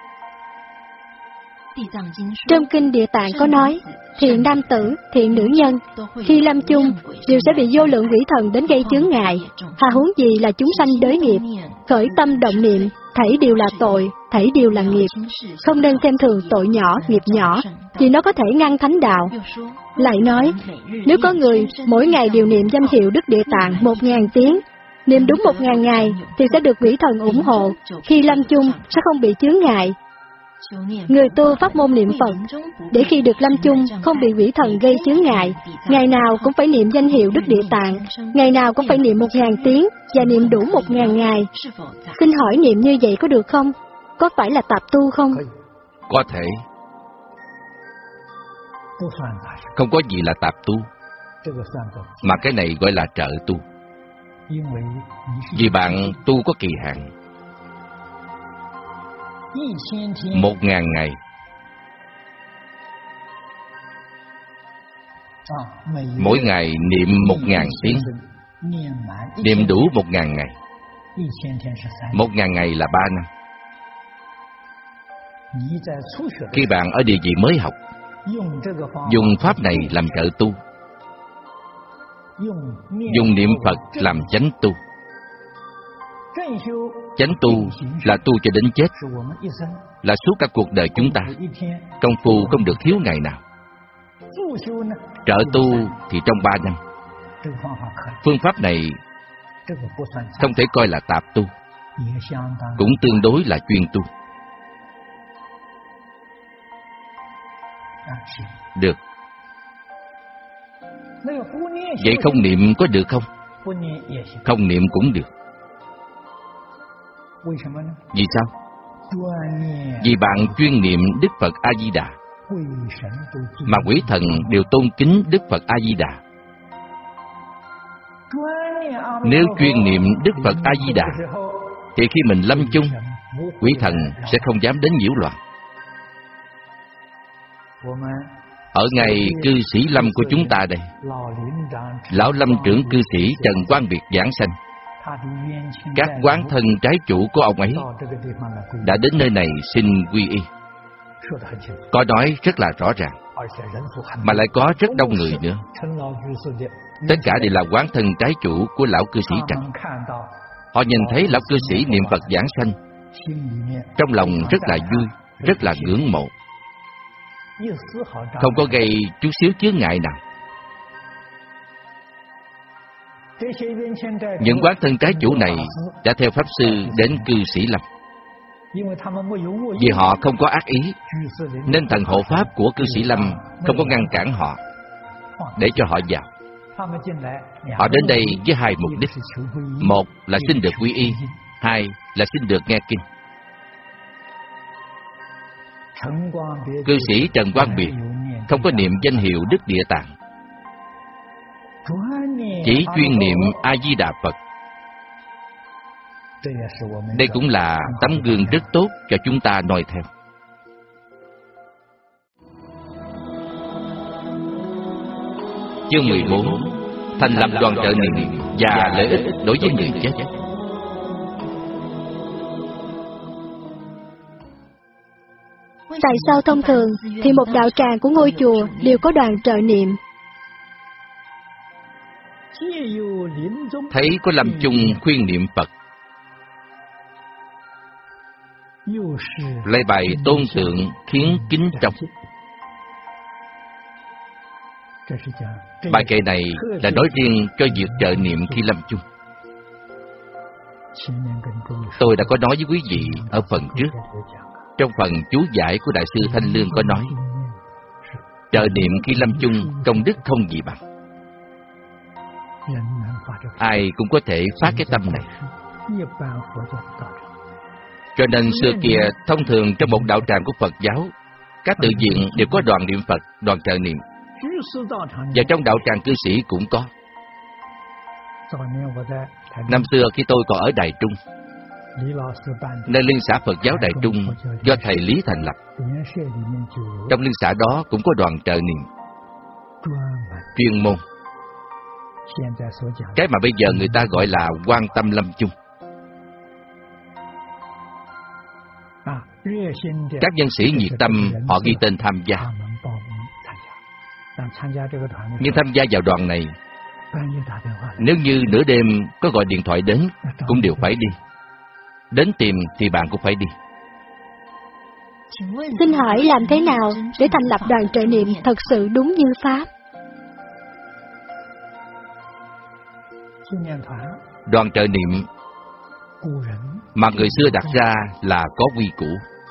Trong Kinh Địa Tạng có nói, thiện nam tử, thiện nữ nhân, khi lâm chung đều sẽ bị vô lượng quỷ thần đến gây chướng ngại. Hà huống gì là chúng sanh đới nghiệp, khởi tâm động niệm, thảy đều là tội, thảy đều là nghiệp. Không nên xem thường tội nhỏ, nghiệp nhỏ, vì nó có thể ngăn thánh đạo. Lại nói, nếu có người mỗi ngày đều niệm danh hiệu Đức Địa Tạng 1000 tiếng, niệm đúng 1000 ngày thì sẽ được quỷ thần ủng hộ, khi lâm chung sẽ không bị chướng ngại. Người tu pháp môn niệm Phật, để khi được lâm chung không bị quỷ thần gây chướng ngại, ngày nào cũng phải niệm danh hiệu Đức Địa Tạng, ngày nào cũng phải niệm 1000 tiếng và niệm đủ 1000 ngày. Xin hỏi niệm như vậy có được không? Có phải là tạp tu không? Có thể. Không có gì là tạp tu, mà cái này gọi là trợ tu. Vì bạn tu có kỳ hạn 1000 ngày. Mỗi ngày niệm 1000 tiếng, niệm đủ 1000 ngày. 1000 ngày là 3 năm. Khi bạn ở địa vị mới học, dùng pháp này làm trợ tu, dùng niệm Phật làm chánh tu. Chánh tu là tu cho đến chết, là suốt cả cuộc đời chúng ta. Công phu không được thiếu ngày nào. Trợ tu thì trong 3 năm. Phương pháp này không thể coi là tạp tu, cũng tương đối là chuyên tu. Được. Vậy không niệm có được không? Không niệm cũng được. Vì sao? Vì bạn chuyên niệm Đức Phật A-di-đà, mà quỷ thần đều tôn kính Đức Phật A-di-đà. Nếu chuyên niệm Đức Phật A-di-đà, thì khi mình lâm chung, quỷ thần sẽ không dám đến nhiễu loạn. Ở ngày cư sĩ lâm của chúng ta đây, Lão lâm trưởng cư sĩ Trần Quang Biệt giảng sanh. Các quán thân trái chủ của ông ấy đã đến nơi này xin quy y. Có nói rất là rõ ràng, mà lại có rất đông người nữa. Tất cả đều là quán thân trái chủ của lão cư sĩ Trần. Họ nhìn thấy lão cư sĩ niệm Phật giảng sanh, trong lòng rất là vui, rất là ngưỡng mộ, không có gây chút xíu chướng ngại nào. Những quán thân trái chủ này đã theo Pháp Sư đến cư sĩ Lâm. Vì họ không có ác ý, nên thần hộ pháp của cư sĩ Lâm không có ngăn cản họ để cho họ vào. Họ đến đây với hai mục đích: một là xin được quy y, hai là xin được nghe kinh. Cư sĩ Trần Quang Biệt không có niệm danh hiệu Đức Địa Tạng, chỉ chuyên niệm A Di Đà Phật. Đây cũng là tấm gương rất tốt cho chúng ta noi theo. Chương 14: Thành lập đoàn trợ niệm và lợi ích đối với người chết. Tại sao thông thường thì một đạo tràng của ngôi chùa đều có đoàn trợ niệm? Thấy có lâm chung khuyên niệm Phật, lại bày tôn tượng khiến kính trọng. Bài kệ này là nói riêng cho việc trợ niệm khi lâm chung. Tôi đã có nói với quý vị ở phần trước. Trong phần chú giải của Đại sư Thanh Lương có nói, trợ niệm khi lâm chung công đức không gì bằng. Ai cũng có thể phát cái tâm này. Cho nên xưa kia, thông thường trong một đạo tràng của Phật giáo, các tự viện đều có đoàn niệm Phật, đoàn trợ niệm. Và trong đạo tràng cư sĩ cũng có. Năm xưa khi tôi còn ở Đài Trung, nơi liên xã Phật giáo Đài Trung do thầy Lý thành lập, trong liên xã đó cũng có đoàn trợ niệm chuyên môn. Cái mà bây giờ người ta gọi là quan tâm lâm chung. Các nhân sĩ nhiệt tâm họ ghi tên tham gia. Nhưng tham gia vào đoàn này, nếu như nửa đêm có gọi điện thoại đến, cũng đều phải đi. Đến tìm thì bạn cũng phải đi. Xin hỏi làm thế nào để thành lập đoàn trợ niệm thật sự đúng như Pháp? Đoàn trợ niệm mà người xưa đặt ra là có quy củ.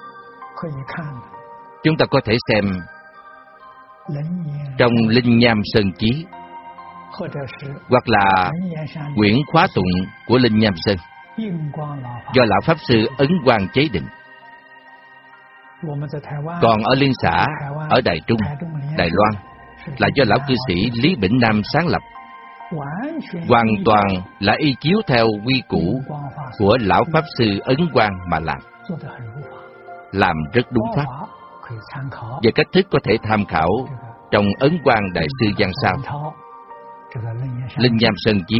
Chúng ta có thể xem trong Linh Nham Sơn Chí, hoặc là quyển khóa tụng của Linh Nham Sơn do Lão Pháp Sư Ấn Quang chế định. Còn ở liên xã, ở Đài Trung, Đài Loan là do Lão cư sĩ Lý Bỉnh Nam sáng lập, hoàn toàn là y chiếu theo quy củ của Lão Pháp Sư Ấn Quang mà làm rất đúng pháp. Về cách thức có thể tham khảo trong Ấn Quang Đại sư Văn Sao, Linh Nham Sơn Chí,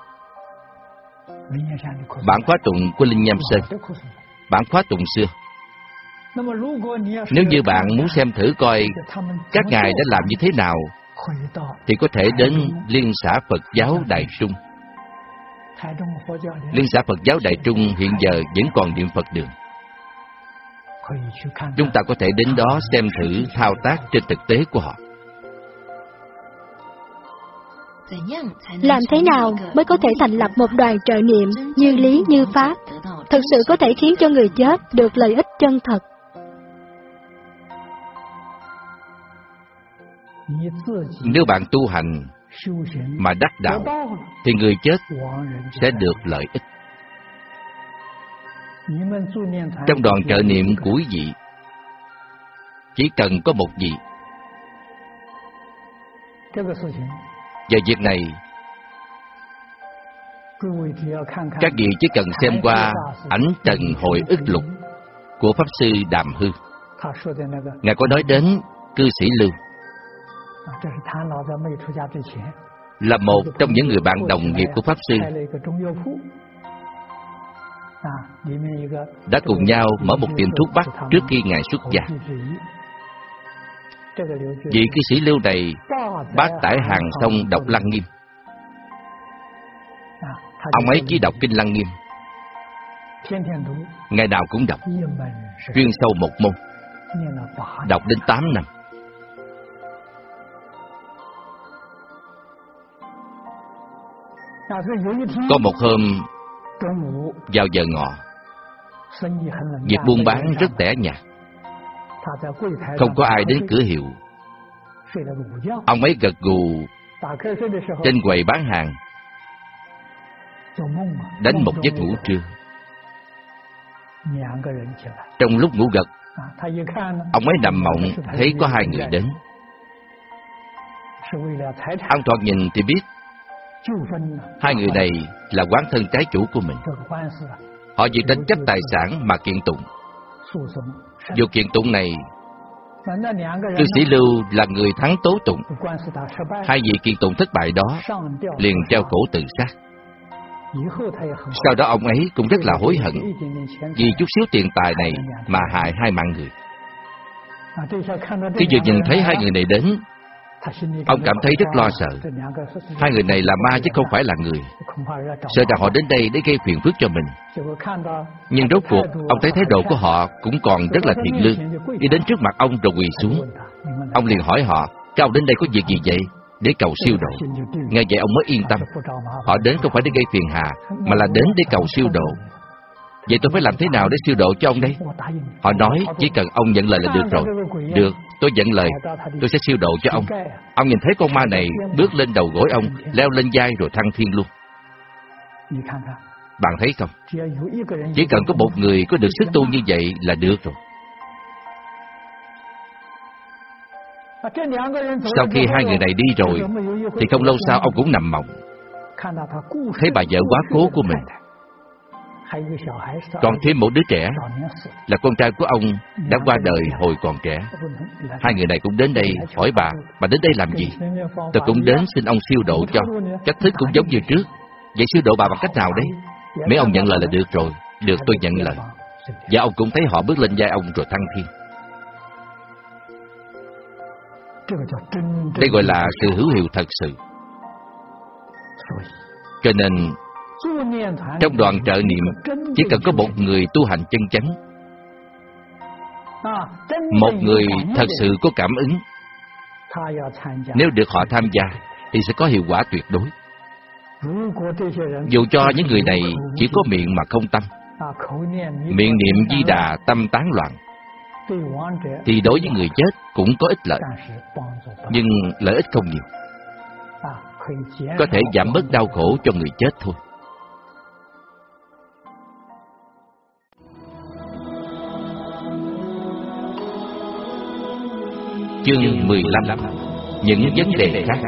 bản khóa tụng của Linh Nham Sơn, bản khóa tụng xưa. Nếu như bạn muốn xem thử coi các ngài đã làm như thế nào, thì có thể đến Liên xã Phật giáo Đài Trung. Liên xã Phật giáo Đài Trung hiện giờ vẫn còn niệm Phật đường. Chúng ta có thể đến đó xem thử thao tác trên thực tế của họ. Làm thế nào mới có thể thành lập một đoàn trợ niệm như lý như pháp, thực sự có thể khiến cho người chết được lợi ích chân thật? Nếu bạn tu hành mà đắc đạo, thì người chết sẽ được lợi ích. Trong đoàn trợ niệm của quý vị, chỉ cần có một vị. Về việc này, các vị chỉ cần xem qua ảnh trần hội ức lục của Pháp Sư Đàm Hư. Ngài có nói đến cư sĩ Lưu. là một trong những người bạn đồng nghiệp của Pháp Sư, đã cùng nhau mở một tiệm thuốc bắc trước khi Ngài xuất gia. Vị cư sĩ Lưu này bác tải hàng xong đọc Lăng Nghiêm. Ông ấy chỉ đọc kinh Lăng Nghiêm, ngày nào cũng đọc, chuyên sâu một môn, đọc đến 8 năm. Có một hôm vào giờ ngọ, việc buôn bán rất tẻ nhạt, không có ai đến cửa hiệu. Ông ấy gật gù trên quầy bán hàng, đánh một giấc ngủ trưa. Trong lúc ngủ gật, ông ấy nằm mộng thấy có hai người đến. Ông thoạt nhìn thì biết hai người này là quán thân trái chủ của mình. Họ vì tranh chấp tài sản mà kiện tụng. Vụ kiện tụng này, cư sĩ Lưu là người thắng tố tụng. Hai vị kiện tụng thất bại đó liền treo cổ tự sát. Sau đó ông ấy cũng rất là hối hận vì chút xíu tiền tài này mà hại hai mạng người. Khi vừa nhìn thấy hai người này đến, ông cảm thấy rất lo sợ. Hai người này là ma chứ không phải là người, sợ rằng họ đến đây để gây phiền phức cho mình. Nhưng rốt cuộc ông thấy thái độ của họ cũng còn rất là thiện lương. Đi đến trước mặt ông rồi quỳ xuống. Ông liền hỏi họ: các ông đến đây có việc gì vậy? Để cầu siêu độ. Nghe vậy ông mới yên tâm. Họ đến không phải để gây phiền hà, mà là đến để cầu siêu độ. Vậy tôi phải làm thế nào để siêu độ cho ông đây? Họ nói chỉ cần ông nhận lời là được rồi. Được, tôi nhận lời, tôi sẽ siêu độ cho ông. Ông nhìn thấy con ma này bước lên đầu gối ông, leo lên vai rồi thăng thiên luôn. Bạn thấy không? Chỉ cần có một người có được sức tu như vậy là được rồi. Sau khi hai người này đi rồi, thì không lâu sau ông cũng nằm mộng, thấy bà vợ quá cố của mình, còn thêm một đứa trẻ là con trai của ông đã qua đời hồi còn trẻ. Hai người này cũng đến đây hỏi bà đến đây làm gì? Tôi cũng đến xin ông siêu độ cho. Cách thức cũng giống như trước. Vậy siêu độ bà bằng cách nào đấy? Mấy ông nhận lời là được rồi. Được, tôi nhận lời. Và ông cũng thấy họ bước lên vai ông rồi thăng thiên. Đây gọi là sự hữu hiệu thật sự. Cho nên trong đoàn trợ niệm chỉ cần có một người tu hành chân chánh, một người thật sự có cảm ứng, nếu được họ tham gia thì sẽ có hiệu quả tuyệt đối. Dù cho những người này chỉ có miệng mà không tâm, miệng niệm Di Đà tâm tán loạn, thì đối với người chết cũng có ích lợi, nhưng lợi ích không nhiều. Có thể giảm bớt đau khổ cho người chết thôi. Chương 15. Những vấn đề khác.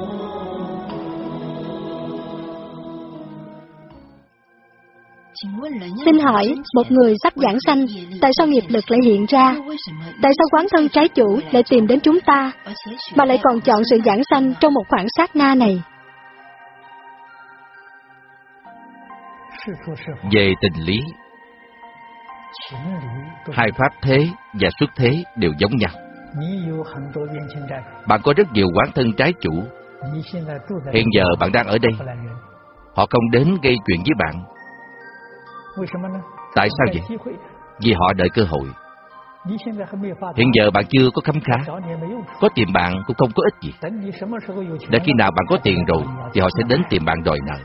Xin hỏi, một người sắp giảng sanh, tại sao nghiệp lực lại hiện ra? Tại sao quán thân trái chủ lại tìm đến chúng ta, mà lại còn chọn sự giảng sanh trong một khoảng sát na này? Về tình lý, hai pháp thế và xuất thế đều giống nhau. Bạn có rất nhiều quán thân trái chủ. Hiện giờ bạn đang ở đây, họ không đến gây chuyện với bạn. Tại sao vậy? Vì họ đợi cơ hội. Hiện giờ bạn chưa có khám khá, có tìm bạn cũng không có ích gì. Để khi nào bạn có tiền rồi thì họ sẽ đến tìm bạn đòi nợ.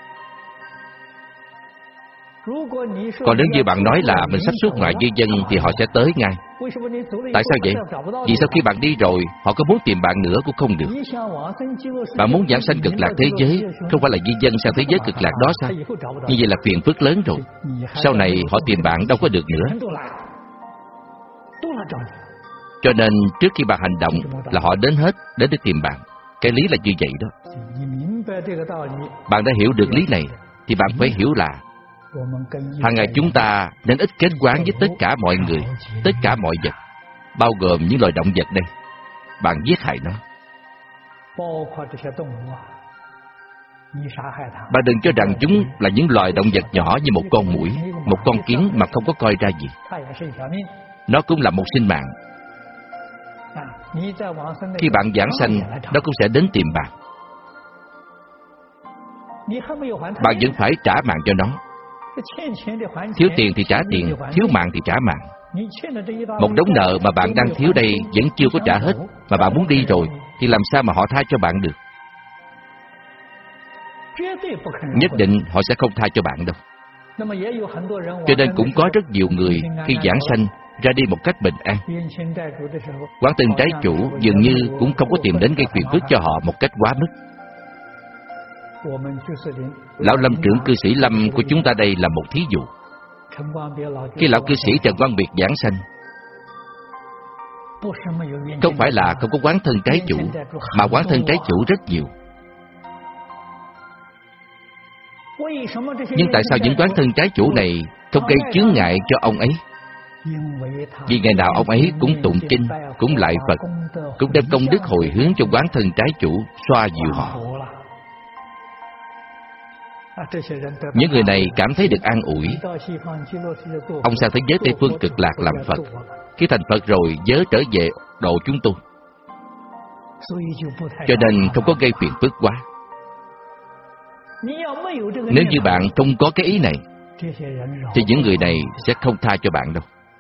Còn nếu như bạn nói là mình sắp xuất ngoại di dân thì họ sẽ tới ngay. Tại sao vậy? Vì sau khi bạn đi rồi, họ có muốn tìm bạn nữa cũng không được. Bạn muốn giảng sanh cực lạc thế giới, không phải là di dân sang thế giới cực lạc đó sao? Như vậy là phiền phức lớn rồi. Sau này họ tìm bạn đâu có được nữa. Cho nên trước khi bạn hành động là họ đến hết, đến để tìm bạn. Cái lý là như vậy đó. Bạn đã hiểu được lý này thì bạn phải hiểu là hàng ngày chúng ta nên ít kết quán với tất cả mọi người, tất cả mọi vật, bao gồm những loài động vật đây. Bạn giết hại nó. Bạn đừng cho rằng chúng là những loài động vật nhỏ như một con muỗi, một con kiến mà không có coi ra gì. Nó cũng là một sinh mạng. Khi bạn giảng sanh, nó cũng sẽ đến tìm bạn. Bạn vẫn phải trả mạng cho nó. Thiếu tiền thì trả tiền, thiếu mạng thì trả mạng. Một đống nợ mà bạn đang thiếu đây vẫn chưa có trả hết, mà bạn muốn đi rồi, thì làm sao mà họ tha cho bạn được? Nhất định họ sẽ không tha cho bạn đâu. Cho nên cũng có rất nhiều người khi giảng sanh ra đi một cách bình an. Quán Thân Trái Chủ dường như cũng không có tìm đến gây phiền phức cho họ một cách quá mức. Lão Lâm trưởng cư sĩ Lâm của chúng ta đây là một thí dụ. Khi lão cư sĩ Trần Quang Biệt giảng sanh, không phải là không có quán thân trái chủ, mà quán thân trái chủ rất nhiều. Nhưng tại sao những quán thân trái chủ này không gây chướng ngại cho ông ấy? Vì ngày nào ông ấy cũng tụng kinh, cũng lại Phật, cũng đem công đức hồi hướng cho quán thân trái chủ, xoa dịu họ. Những người này cảm thấy được an ủi. Ông sang thế giới Tây Phương Cực Lạc làm Phật. Khi thành Phật rồi, giới trở về độ chúng tôi. Cho nên không có gây phiền phức quá. Nếu như bạn không có cái ý này, thì những người này sẽ không tha cho bạn đâu.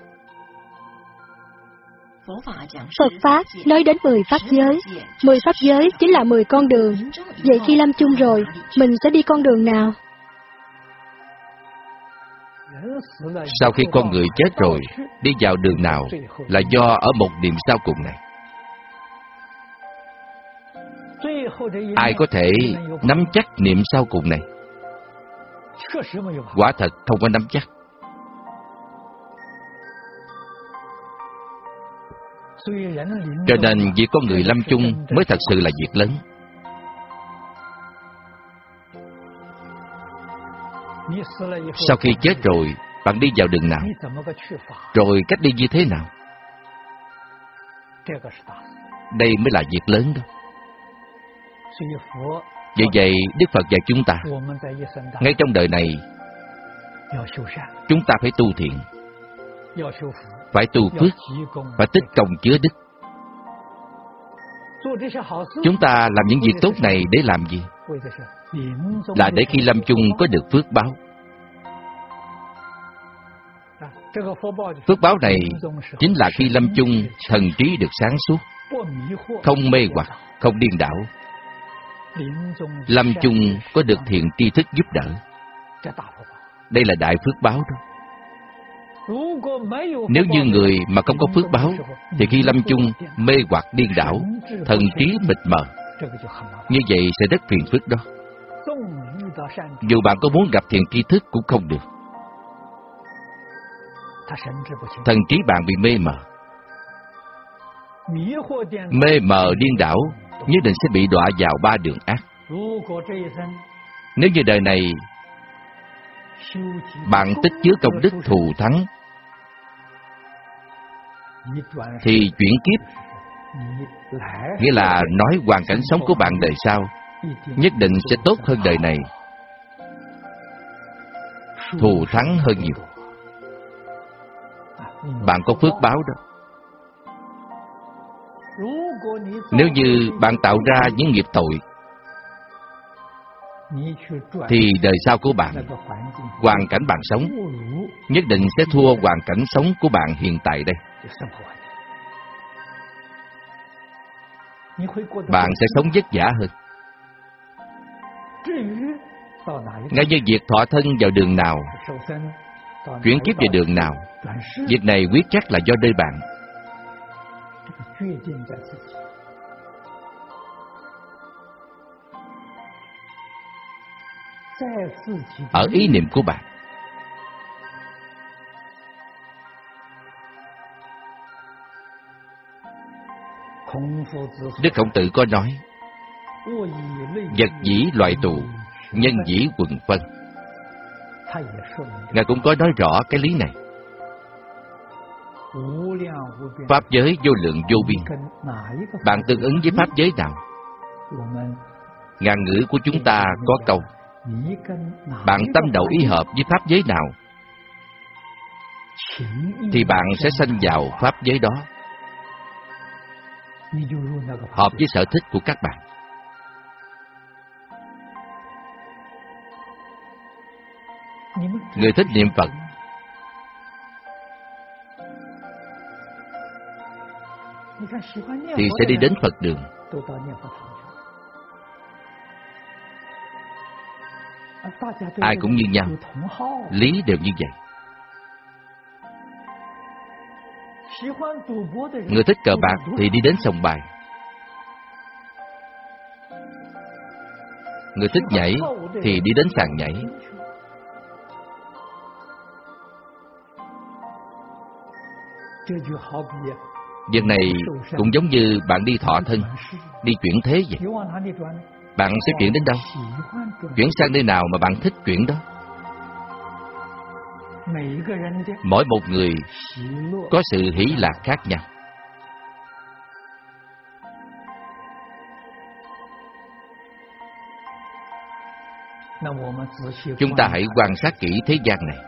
Phật Pháp nói đến 10 pháp giới. 10 pháp giới chính là 10 con đường. Vậy khi lâm chung rồi, mình sẽ đi con đường nào? Sau khi con người chết rồi, đi vào đường nào là do ở một niệm sau cùng này. Ai có thể nắm chắc niệm sau cùng này? Quả thật không có nắm chắc. Cho nên việc con người lâm chung mới thật sự là việc lớn. Sau khi chết rồi, bạn đi vào đường nào? Rồi cách đi như thế nào? Đây mới là việc lớn đó. Vì vậy, Đức Phật dạy chúng ta, ngay trong đời này, chúng ta phải tu thiện, phải tu phước, phải tích công chứa đức. Chúng ta làm những việc tốt này để làm gì? Là để khi lâm chung có được phước báo. Phước báo này chính là khi lâm chung thần trí được sáng suốt, không mê hoặc, không điên đảo. Lâm chung có được thiện tri thức giúp đỡ. Đây là đại phước báo đó. Nếu như người mà không có phước báo, thì khi lâm chung mê hoặc điên đảo, thần trí mịt mờ, như vậy sẽ rất phiền phức đó. Dù bạn có muốn gặp thiện tri thức cũng không được. Thần trí bạn bị mê mờ. Mê mờ điên đảo nhất định sẽ bị đọa vào 3 đường ác. Nếu như đời này bạn tích chứa công đức thù thắng, thì chuyển kiếp, nghĩa là nói hoàn cảnh sống của bạn đời sau, nhất định sẽ tốt hơn đời này, thù thắng hơn nhiều. Bạn có phước báo đó. Nếu như bạn tạo ra những nghiệp tội, thì đời sau của bạn, hoàn cảnh bạn sống nhất định sẽ thua hoàn cảnh sống của bạn hiện tại đây. Bạn sẽ sống vất vả hơn. Ngay như việc thọ thân vào đường nào, chuyển kiếp về đường nào, việc này quyết chắc là do nơi bạn. Ở ý niệm của bạn. Đức Khổng Tử có nói, vật dĩ loại tù, nhân dĩ quần phân. Ngài cũng có nói rõ cái lý này. Pháp giới vô lượng vô biên. Bạn tương ứng với pháp giới nào? Ngạn ngữ của chúng ta có câu: bạn tâm đầu ý hợp với pháp giới nào thì bạn sẽ sanh vào pháp giới đó, hợp với sở thích của các bạn. Người thích niệm Phật thì sẽ đi đến Phật đường. Ai cũng như nhau, lý đều như vậy. Người thích cờ bạc thì đi đến sòng bài. Người thích nhảy thì đi đến sàn nhảy. Việc này cũng giống như bạn đi thọ thân, đi chuyển thế vậy. Bạn sẽ chuyển đến đâu? Chuyển sang nơi nào mà bạn thích chuyển đó. Mỗi một người có sự hỷ lạc khác nhau. Chúng ta hãy quan sát kỹ thế gian này.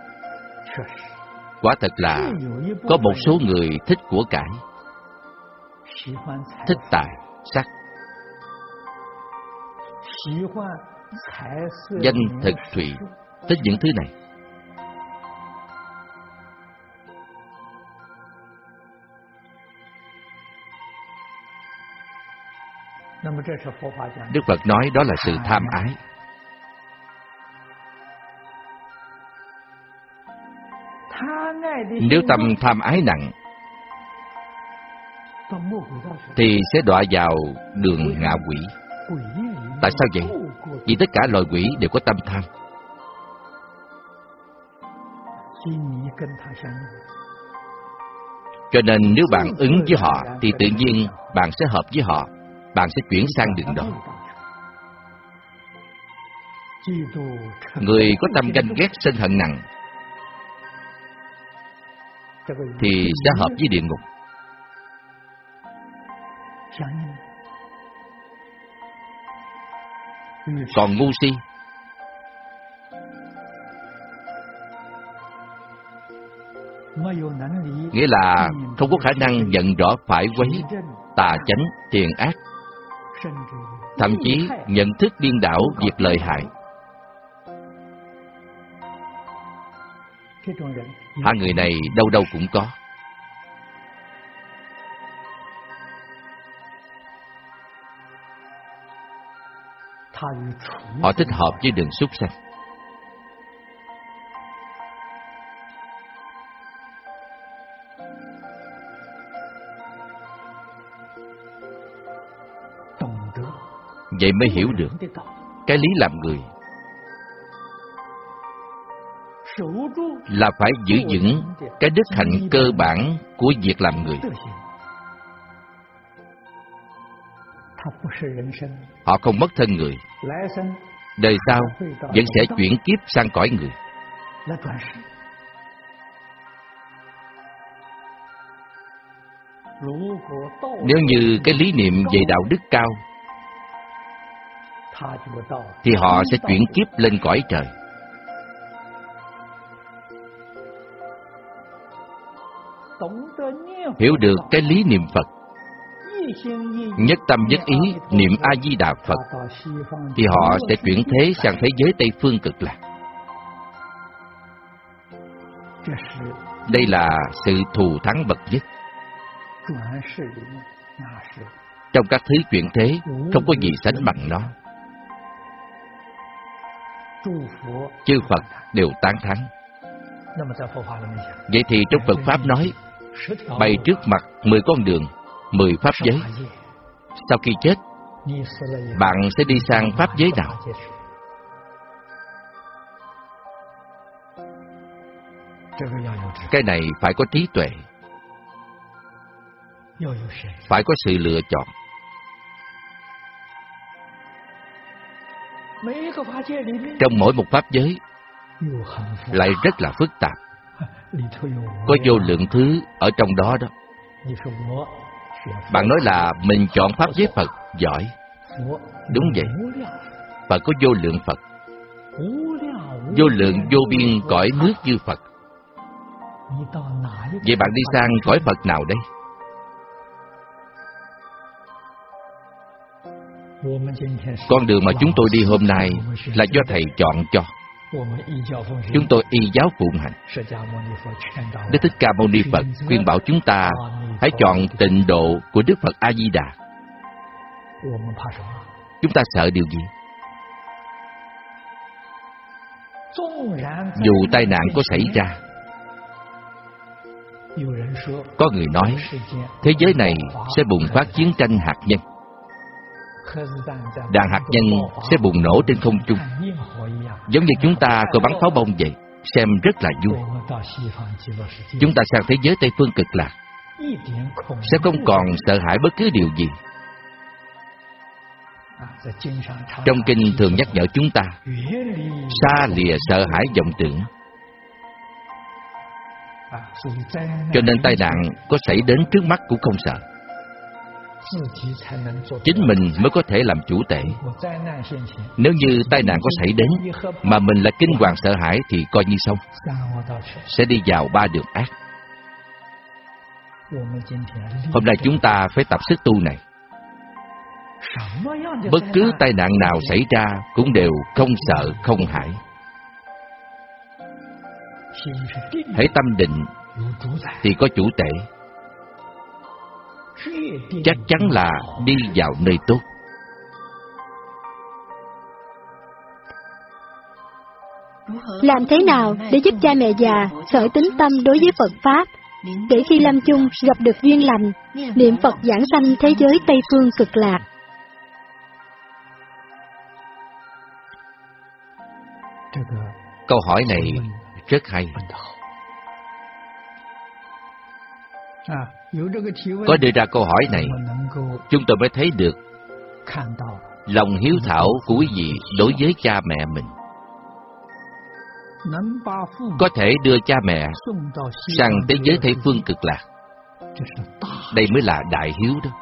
Quả thật là có một số người thích của cải, thích tài, sắc, danh thực thùy, thích những thứ này. Đức Phật nói đó là sự tham ái. Nếu tâm tham ái nặng thì sẽ đọa vào đường ngạ quỷ. Tại sao vậy? Vì tất cả loài quỷ đều có tâm tham. Cho nên nếu bạn ứng với họ thì tự nhiên bạn sẽ hợp với họ, bạn sẽ chuyển sang đường đó. Người có tâm ganh ghét sân hận nặng thì sẽ hợp với địa ngục. Còn ngu si nghĩa là không có khả năng nhận rõ phải quấy, tà chánh, thiện ác, thậm chí nhận thức điên đảo việc lợi hại. Hai người này đâu đâu cũng có. Họ thích hợp với đường súc sanh. Vậy mới hiểu được cái lý làm người là phải giữ vững cái đức hạnh cơ bản của việc làm người. Họ không mất thân người, đời sau vẫn sẽ chuyển kiếp sang cõi người. Nếu như cái lý niệm về đạo đức cao thì họ sẽ chuyển kiếp lên cõi trời. Hiểu được cái lý niệm Phật, nhất tâm nhất ý niệm A-di-đà Phật, thì họ sẽ chuyển thế sang thế giới Tây Phương Cực Lạc. Đây là sự thù thắng bậc nhất. Trong các thứ chuyển thế, không có gì sánh bằng nó. Chư Phật đều tán thán. Vậy thì trong Phật Pháp nói, bày trước mặt 10 con đường, 10 pháp giới. Sau khi chết, bạn sẽ đi sang pháp giới nào? Cái này phải có trí tuệ, phải có sự lựa chọn. Trong mỗi một pháp giới lại rất là phức tạp, có vô lượng thứ ở trong đó đó. Bạn nói là mình chọn pháp giới Phật giỏi. Đúng vậy, Phật có vô lượng Phật, vô lượng vô biên cõi nước như Phật. Vậy bạn đi sang cõi Phật nào đây? Con đường mà chúng tôi đi hôm nay là do Thầy chọn cho. Chúng tôi y giáo phụng hành. Đức Thích Ca Mâu Ni Phật khuyên bảo chúng ta hãy chọn tịnh độ của Đức Phật A Di Đà. Chúng ta sợ điều gì? Dù tai nạn có xảy ra, có người nói thế giới này sẽ bùng phát chiến tranh hạt nhân. Đạn hạt nhân sẽ bùng nổ trên không trung, giống như chúng ta coi bắn pháo bông vậy, xem rất là vui. Chúng ta sang thế giới Tây Phương Cực Lạc sẽ không còn sợ hãi bất cứ điều gì. Trong kinh thường nhắc nhở chúng ta xa lìa sợ hãi vọng tưởng. Cho nên tai nạn có xảy đến trước mắt cũng không sợ. Chính mình mới có thể làm chủ tể. Nếu như tai nạn có xảy đến mà mình là kinh hoàng sợ hãi thì coi như xong, sẽ đi vào ba đường ác. Hôm nay chúng ta phải tập sức tu này. Bất cứ tai nạn nào xảy ra cũng đều không sợ, không hãi. Hãy tâm định thì có chủ tể, chắc chắn là đi vào nơi tốt. Làm thế nào để giúp cha mẹ già khởi tín tâm đối với Phật Pháp, để khi lâm chung gặp được duyên lành, niệm Phật giảng sanh thế giới Tây Phương Cực Lạc? Câu hỏi này rất hay. Có đưa ra câu hỏi này, chúng tôi mới thấy được lòng hiếu thảo của quý vị đối với cha mẹ mình. Có thể đưa cha mẹ sang thế giới Tây Phương Cực Lạc, đây mới là đại hiếu đó.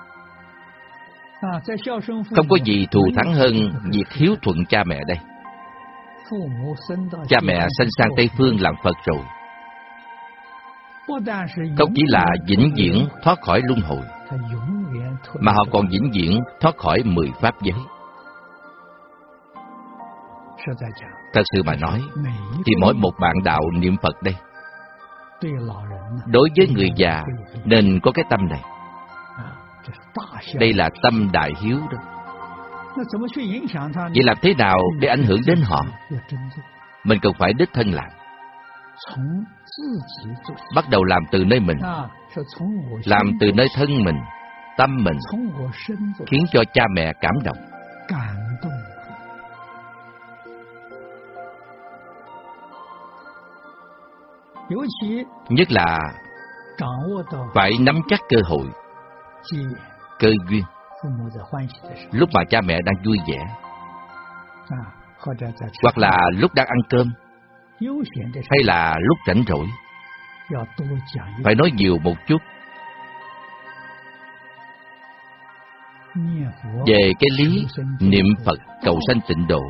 Không có gì thù thắng hơn việc hiếu thuận cha mẹ đây. Cha mẹ sanh sang Tây Phương làm Phật rồi, không chỉ là vĩnh viễn thoát khỏi luân hồi, mà họ còn vĩnh viễn thoát khỏi 10 pháp giới. Thật sự mà nói, thì mỗi một bạn đạo niệm Phật đây, đối với người già nên có cái tâm này. Đây là tâm đại hiếu đó. Vậy làm thế nào để ảnh hưởng đến họ? Mình cần phải đích thân làm. Bắt đầu làm từ nơi mình, làm từ nơi thân mình, tâm mình, khiến cho cha mẹ cảm động. Nhất là phải nắm chắc cơ hội, cơ duyên, lúc mà cha mẹ đang vui vẻ, hoặc là lúc đang ăn cơm, hay là lúc rảnh rỗi. Phải nói nhiều một chút về cái lý niệm Phật cầu sanh tịnh độ,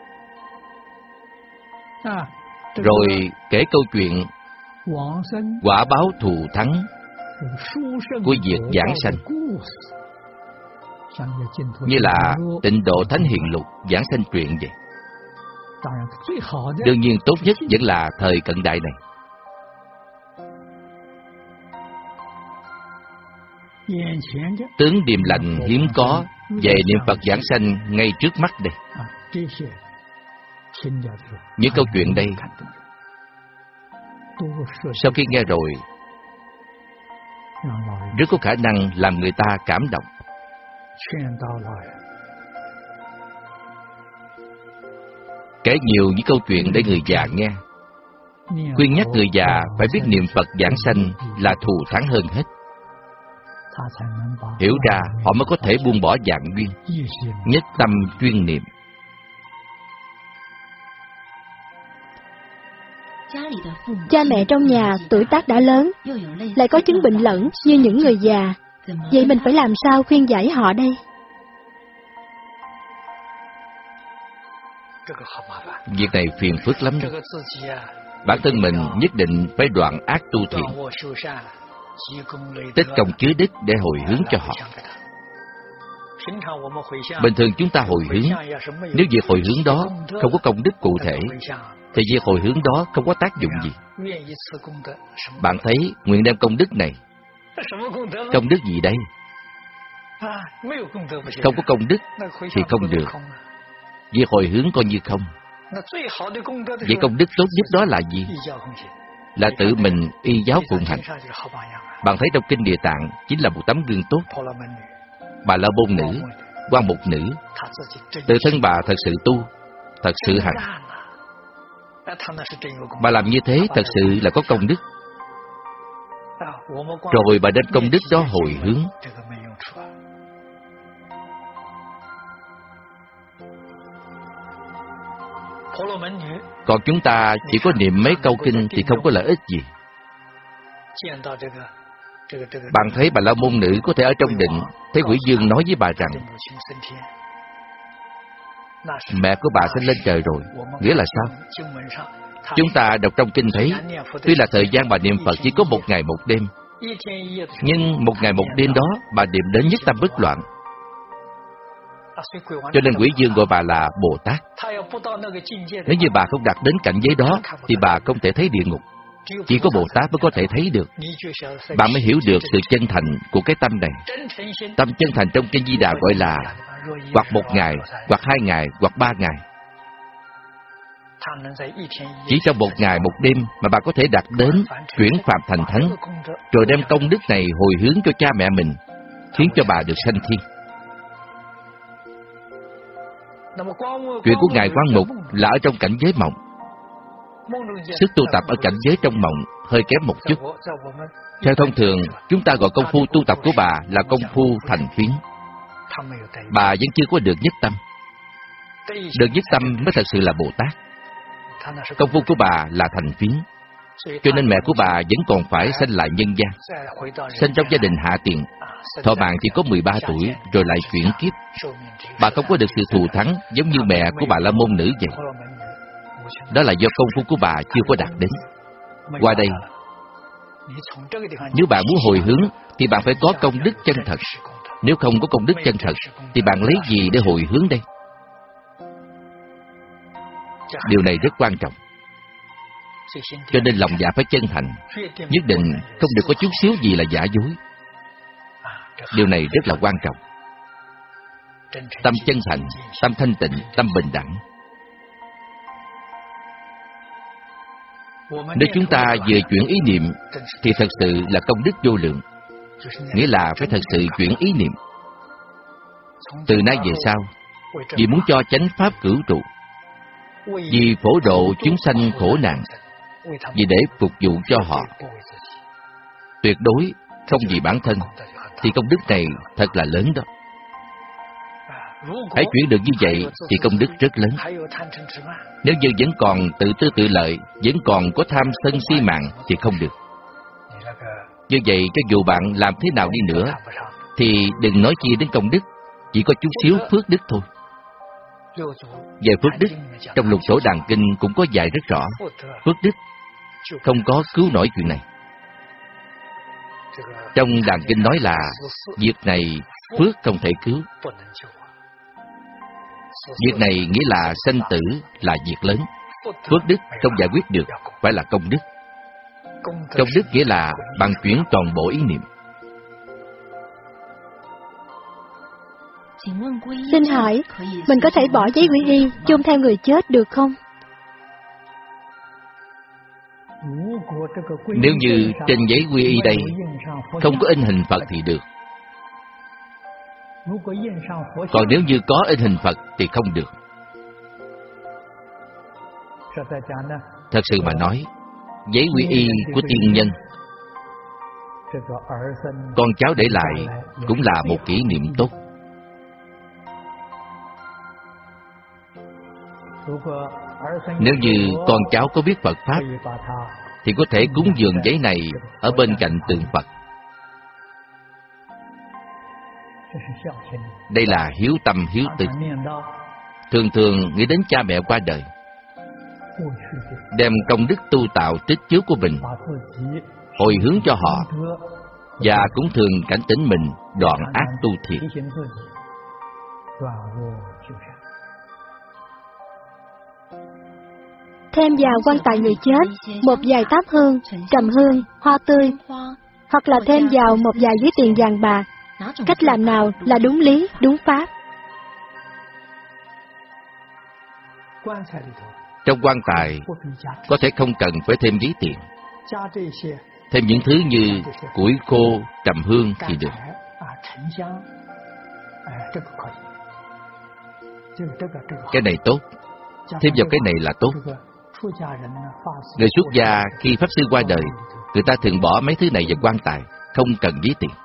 rồi kể câu chuyện quả báo thù thắng của việc giảng sanh, như là Tịnh Độ Thánh Hiền Lục giảng sanh truyện vậy. Đương nhiên tốt nhất vẫn là thời cận đại này. Tướng điềm lành hiếm có về niệm Phật giảng sanh ngay trước mắt đây. Những câu chuyện đây, sau khi nghe rồi, rất có khả năng làm người ta cảm động. Kể nhiều những câu chuyện để người già nghe, khuyên nhắc người già phải biết niệm Phật giảng sanh là thù thắng hơn hết. Hiểu ra họ mới có thể buông bỏ vạn duyên, nhất tâm chuyên niệm. Cha mẹ trong nhà tuổi tác đã lớn, lại có chứng bệnh lẫn như những người già. Vậy mình phải làm sao khuyên giải họ đây? Việc này phiền phức lắm. Bản thân mình nhất định phải đoạn ác tu thiện, tích công chứa đức để hồi hướng cho họ. Bình thường chúng ta hồi hướng, nếu việc hồi hướng đó không có công đức cụ thể, thì việc hồi hướng đó không có tác dụng gì. Bạn thấy nguyện đem công đức này, công đức gì đây? Không có công đức thì không được. Việc hồi hướng coi như không. Vậy công đức tốt nhất đó là gì? Là tự mình y giáo phụng hành. Bạn thấy trong Kinh Địa Tạng chính là một tấm gương tốt. Bà La Môn nữ, Quan Mục nữ, tự thân bà thật sự tu, thật sự hành. Bà làm như thế thật sự là có công đức. Rồi bà đem công đức đó hồi hướng. Còn chúng ta chỉ có niệm mấy câu kinh thì không có lợi ích gì. Bạn thấy Bà La Môn nữ có thể ở trong định thấy Quỷ Dương nói với bà rằng mẹ của bà sẽ lên trời rồi. Nghĩa là sao? Chúng ta đọc trong kinh thấy, tuy là thời gian bà niệm Phật chỉ có 1 ngày 1 đêm, nhưng 1 ngày 1 đêm đó bà niệm đến nhất tâm bất loạn. Cho nên Quỷ Dương gọi bà là Bồ Tát. Nếu như bà không đạt đến cảnh giới đó thì bà không thể thấy địa ngục. Chỉ có Bồ Tát mới có thể thấy được. Bạn mới hiểu được sự chân thành của cái tâm này. Tâm chân thành trong Kinh Di Đà gọi là hoặc 1 ngày, hoặc 2 ngày, hoặc 3 ngày. Chỉ trong 1 ngày 1 đêm mà bà có thể đạt đến chuyển phàm thành thánh, rồi đem công đức này hồi hướng cho cha mẹ mình, khiến cho bà được sanh thiên. Chuyện của Ngài Quan Mục là ở trong cảnh giới mộng. Sức tu tập ở cảnh giới trong mộng hơi kém một chút. Theo thông thường, chúng ta gọi công phu tu tập của bà là công phu thành phiến. Bà vẫn chưa có được nhất tâm. Được nhất tâm mới thật sự là Bồ Tát. Công phu của bà là thành phiến. Cho nên mẹ của bà vẫn còn phải sanh lại nhân gian, sanh trong gia đình hạ tiền. Thọ mạng chỉ có 13 tuổi rồi lại chuyển kiếp. Bà không có được sự thù thắng giống như mẹ của Bà La Môn nữ vậy. Đó là do công phu của bà chưa có đạt đến. Qua đây, nếu bạn muốn hồi hướng thì bạn phải có công đức chân thật. Nếu không có công đức chân thật thì bạn lấy gì để hồi hướng đây? Điều này rất quan trọng. Cho nên lòng dạ phải chân thành, nhất định không được có chút xíu gì là giả dối. Điều này rất là quan trọng. Tâm chân thành, tâm thanh tịnh, tâm bình đẳng. Nếu chúng ta vừa chuyển ý niệm thì thật sự là công đức vô lượng. Nghĩa là phải thật sự chuyển ý niệm. Từ nay về sau, vì muốn cho chánh pháp cửu trụ, vì phổ độ chúng sanh khổ nạn, vì để phục vụ cho họ, tuyệt đối không vì bản thân, thì công đức này thật là lớn đó. Hãy chuyển được như vậy thì công đức rất lớn. Nếu như vẫn còn tự tư tự lợi, vẫn còn có tham sân si mạng thì không được. Như vậy cho dù bạn làm thế nào đi nữa thì đừng nói chi đến công đức, chỉ có chút xíu phước đức thôi. Về phước đức, trong Lục Tổ Đàn Kinh cũng có dạy rất rõ. Phước đức không có cứu nổi chuyện này. Trong Đàn Kinh nói là việc này phước không thể cứu. Việc này nghĩa là sanh tử là việc lớn. Phước đức không giải quyết được, phải là công đức. Công đức nghĩa là bạn chuyển toàn bộ ý niệm. Xin hỏi, mình có thể bỏ giấy quy y chôn theo người chết được không? Nếu như trên giấy quy y đây không có in hình Phật thì được. Còn nếu như có in hình Phật thì không được. Thật sự mà nói, giấy quy y của tiên nhân, con cháu để lại cũng là một kỷ niệm tốt. Nếu như con cháu có biết Phật Pháp thì có thể cúng dường giấy này ở bên cạnh tượng Phật. Đây là hiếu tâm hiếu từ. thường thường nghĩ đến cha mẹ qua đời, đem công đức tu tạo tích chứa của mình hồi hướng cho họ, và cũng thường cảnh tỉnh mình đoạn ác tu thiện. Thêm vào quan tài người chết một vài tháp hương, trầm hương, hoa tươi, hoặc là thêm vào một vài ví tiền vàng bạc. Cách làm nào là đúng lý, đúng pháp? Trong quan tài có thể không cần phải thêm ví tiền, thêm những thứ như củi khô, trầm hương thì được. Cái này tốt, thêm vào cái này là tốt. Người xuất gia khi Pháp Sư qua đời, người ta thường bỏ mấy thứ này vào quan tài, không cần ví tiền.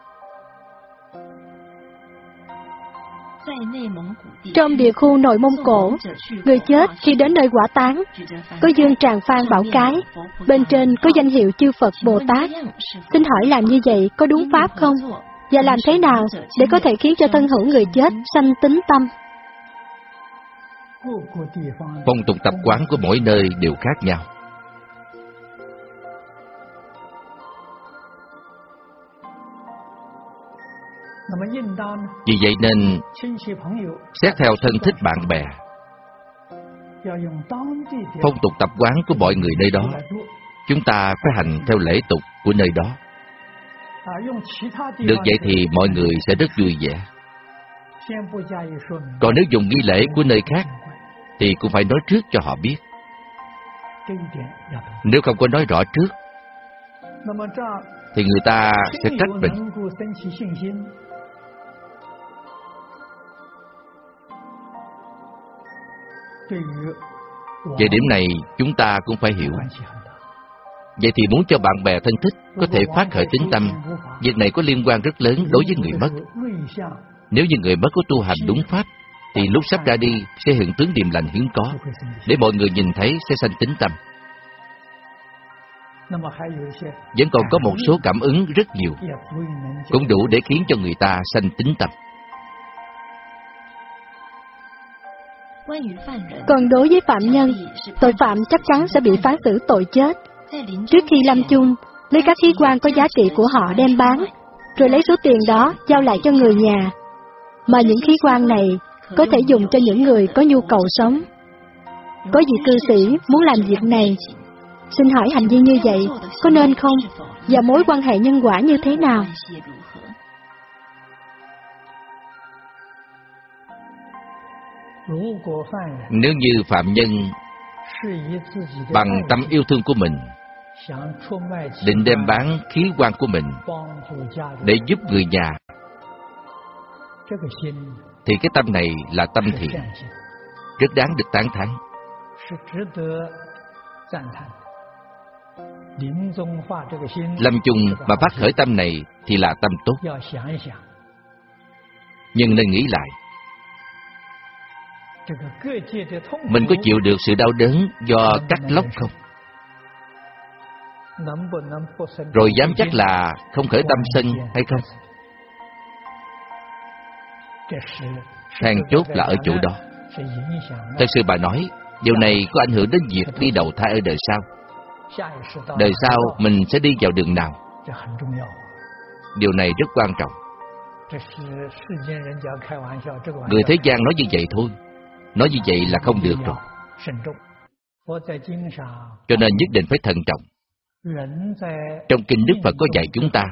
Trong địa khu Nội Mông Cổ, người chết khi đến nơi hỏa táng có dương tràng phan bảo cái, bên trên có danh hiệu chư Phật Bồ Tát. Xin hỏi làm như vậy có đúng pháp không? Và làm thế nào để có thể khiến cho thân hữu người chết sanh tín tâm? Phong tục tập quán của mỗi nơi đều khác nhau. Vì vậy nên xét theo thân thích bạn bè, phong tục tập quán của mọi người nơi đó, chúng ta phải hành theo lễ tục của nơi đó. Được vậy thì mọi người sẽ rất vui vẻ. Còn nếu dùng nghi lễ của nơi khác thì cũng phải nói trước cho họ biết. Nếu không có nói rõ trước thì người ta sẽ trách mình. Về điểm này chúng ta cũng phải hiểu. Vậy thì muốn cho bạn bè thân thích có thể phát khởi tín tâm, việc này có liên quan rất lớn đối với người mất. Nếu như người mất có tu hành đúng pháp, thì lúc sắp ra đi sẽ hiện tướng điềm lành hiếm có, để mọi người nhìn thấy sẽ sanh tín tâm. Vẫn còn có một số cảm ứng rất nhiều, cũng đủ để khiến cho người ta sanh tín tâm. Còn đối với phạm nhân, tội phạm chắc chắn sẽ bị phán xử tội chết. Trước khi lâm chung, lấy các khí quan có giá trị của họ đem bán, rồi lấy số tiền đó giao lại cho người nhà. Mà những khí quan này có thể dùng cho những người có nhu cầu sống. Có vị cư sĩ muốn làm việc này, xin hỏi hành vi như vậy có nên không? Và mối quan hệ nhân quả như thế nào? Nếu như phạm nhân bằng tâm yêu thương của mình định đem bán khí quan của mình để giúp người nhà, thì cái tâm này là tâm thiện, rất đáng được tán thán. Lâm chung mà phát khởi tâm này thì là tâm tốt. Nhưng nên nghĩ lại, mình có chịu được sự đau đớn do cắt lóc không? Rồi dám chắc là không khởi tâm sân hay không? Then chốt là ở chỗ đó. Thật sự bà nói, điều này có ảnh hưởng đến việc đi đầu thai ở đời sau. Đời sau mình sẽ đi vào đường nào? Điều này rất quan trọng. Người thế gian nói như vậy thôi. Nói như vậy là không được rồi. Cho nên nhất định phải thận trọng. Trong kinh Đức Phật có dạy chúng ta,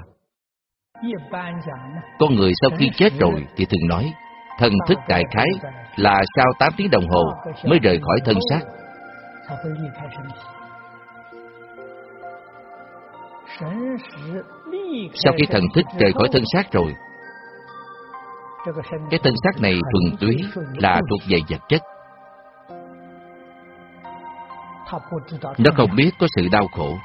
con người sau khi chết rồi thì thường nói, thần thức đại khái là sau 8 tiếng đồng hồ mới rời khỏi thân xác. Sau khi thần thức rời khỏi thân xác rồi, cái thân xác này thuần túy là thuộc về vật chất. Nó không biết có sự đau khổ.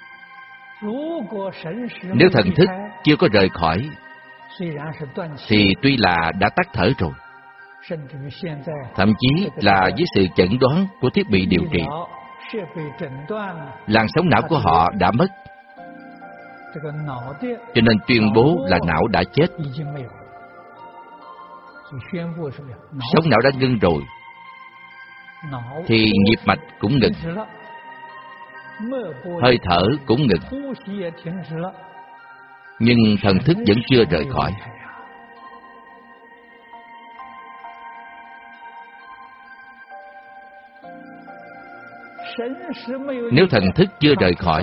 Nếu thần thức chưa có rời khỏi thì tuy là đã tắt thở rồi, thậm chí là với sự chẩn đoán của thiết bị điều trị, làn sóng não của họ đã mất, cho nên tuyên bố là não đã chết. Sóng não đã ngưng rồi, thì nghiệp mạch cũng ngừng, hơi thở cũng ngừng, nhưng thần thức vẫn chưa rời khỏi. Nếu thần thức chưa rời khỏi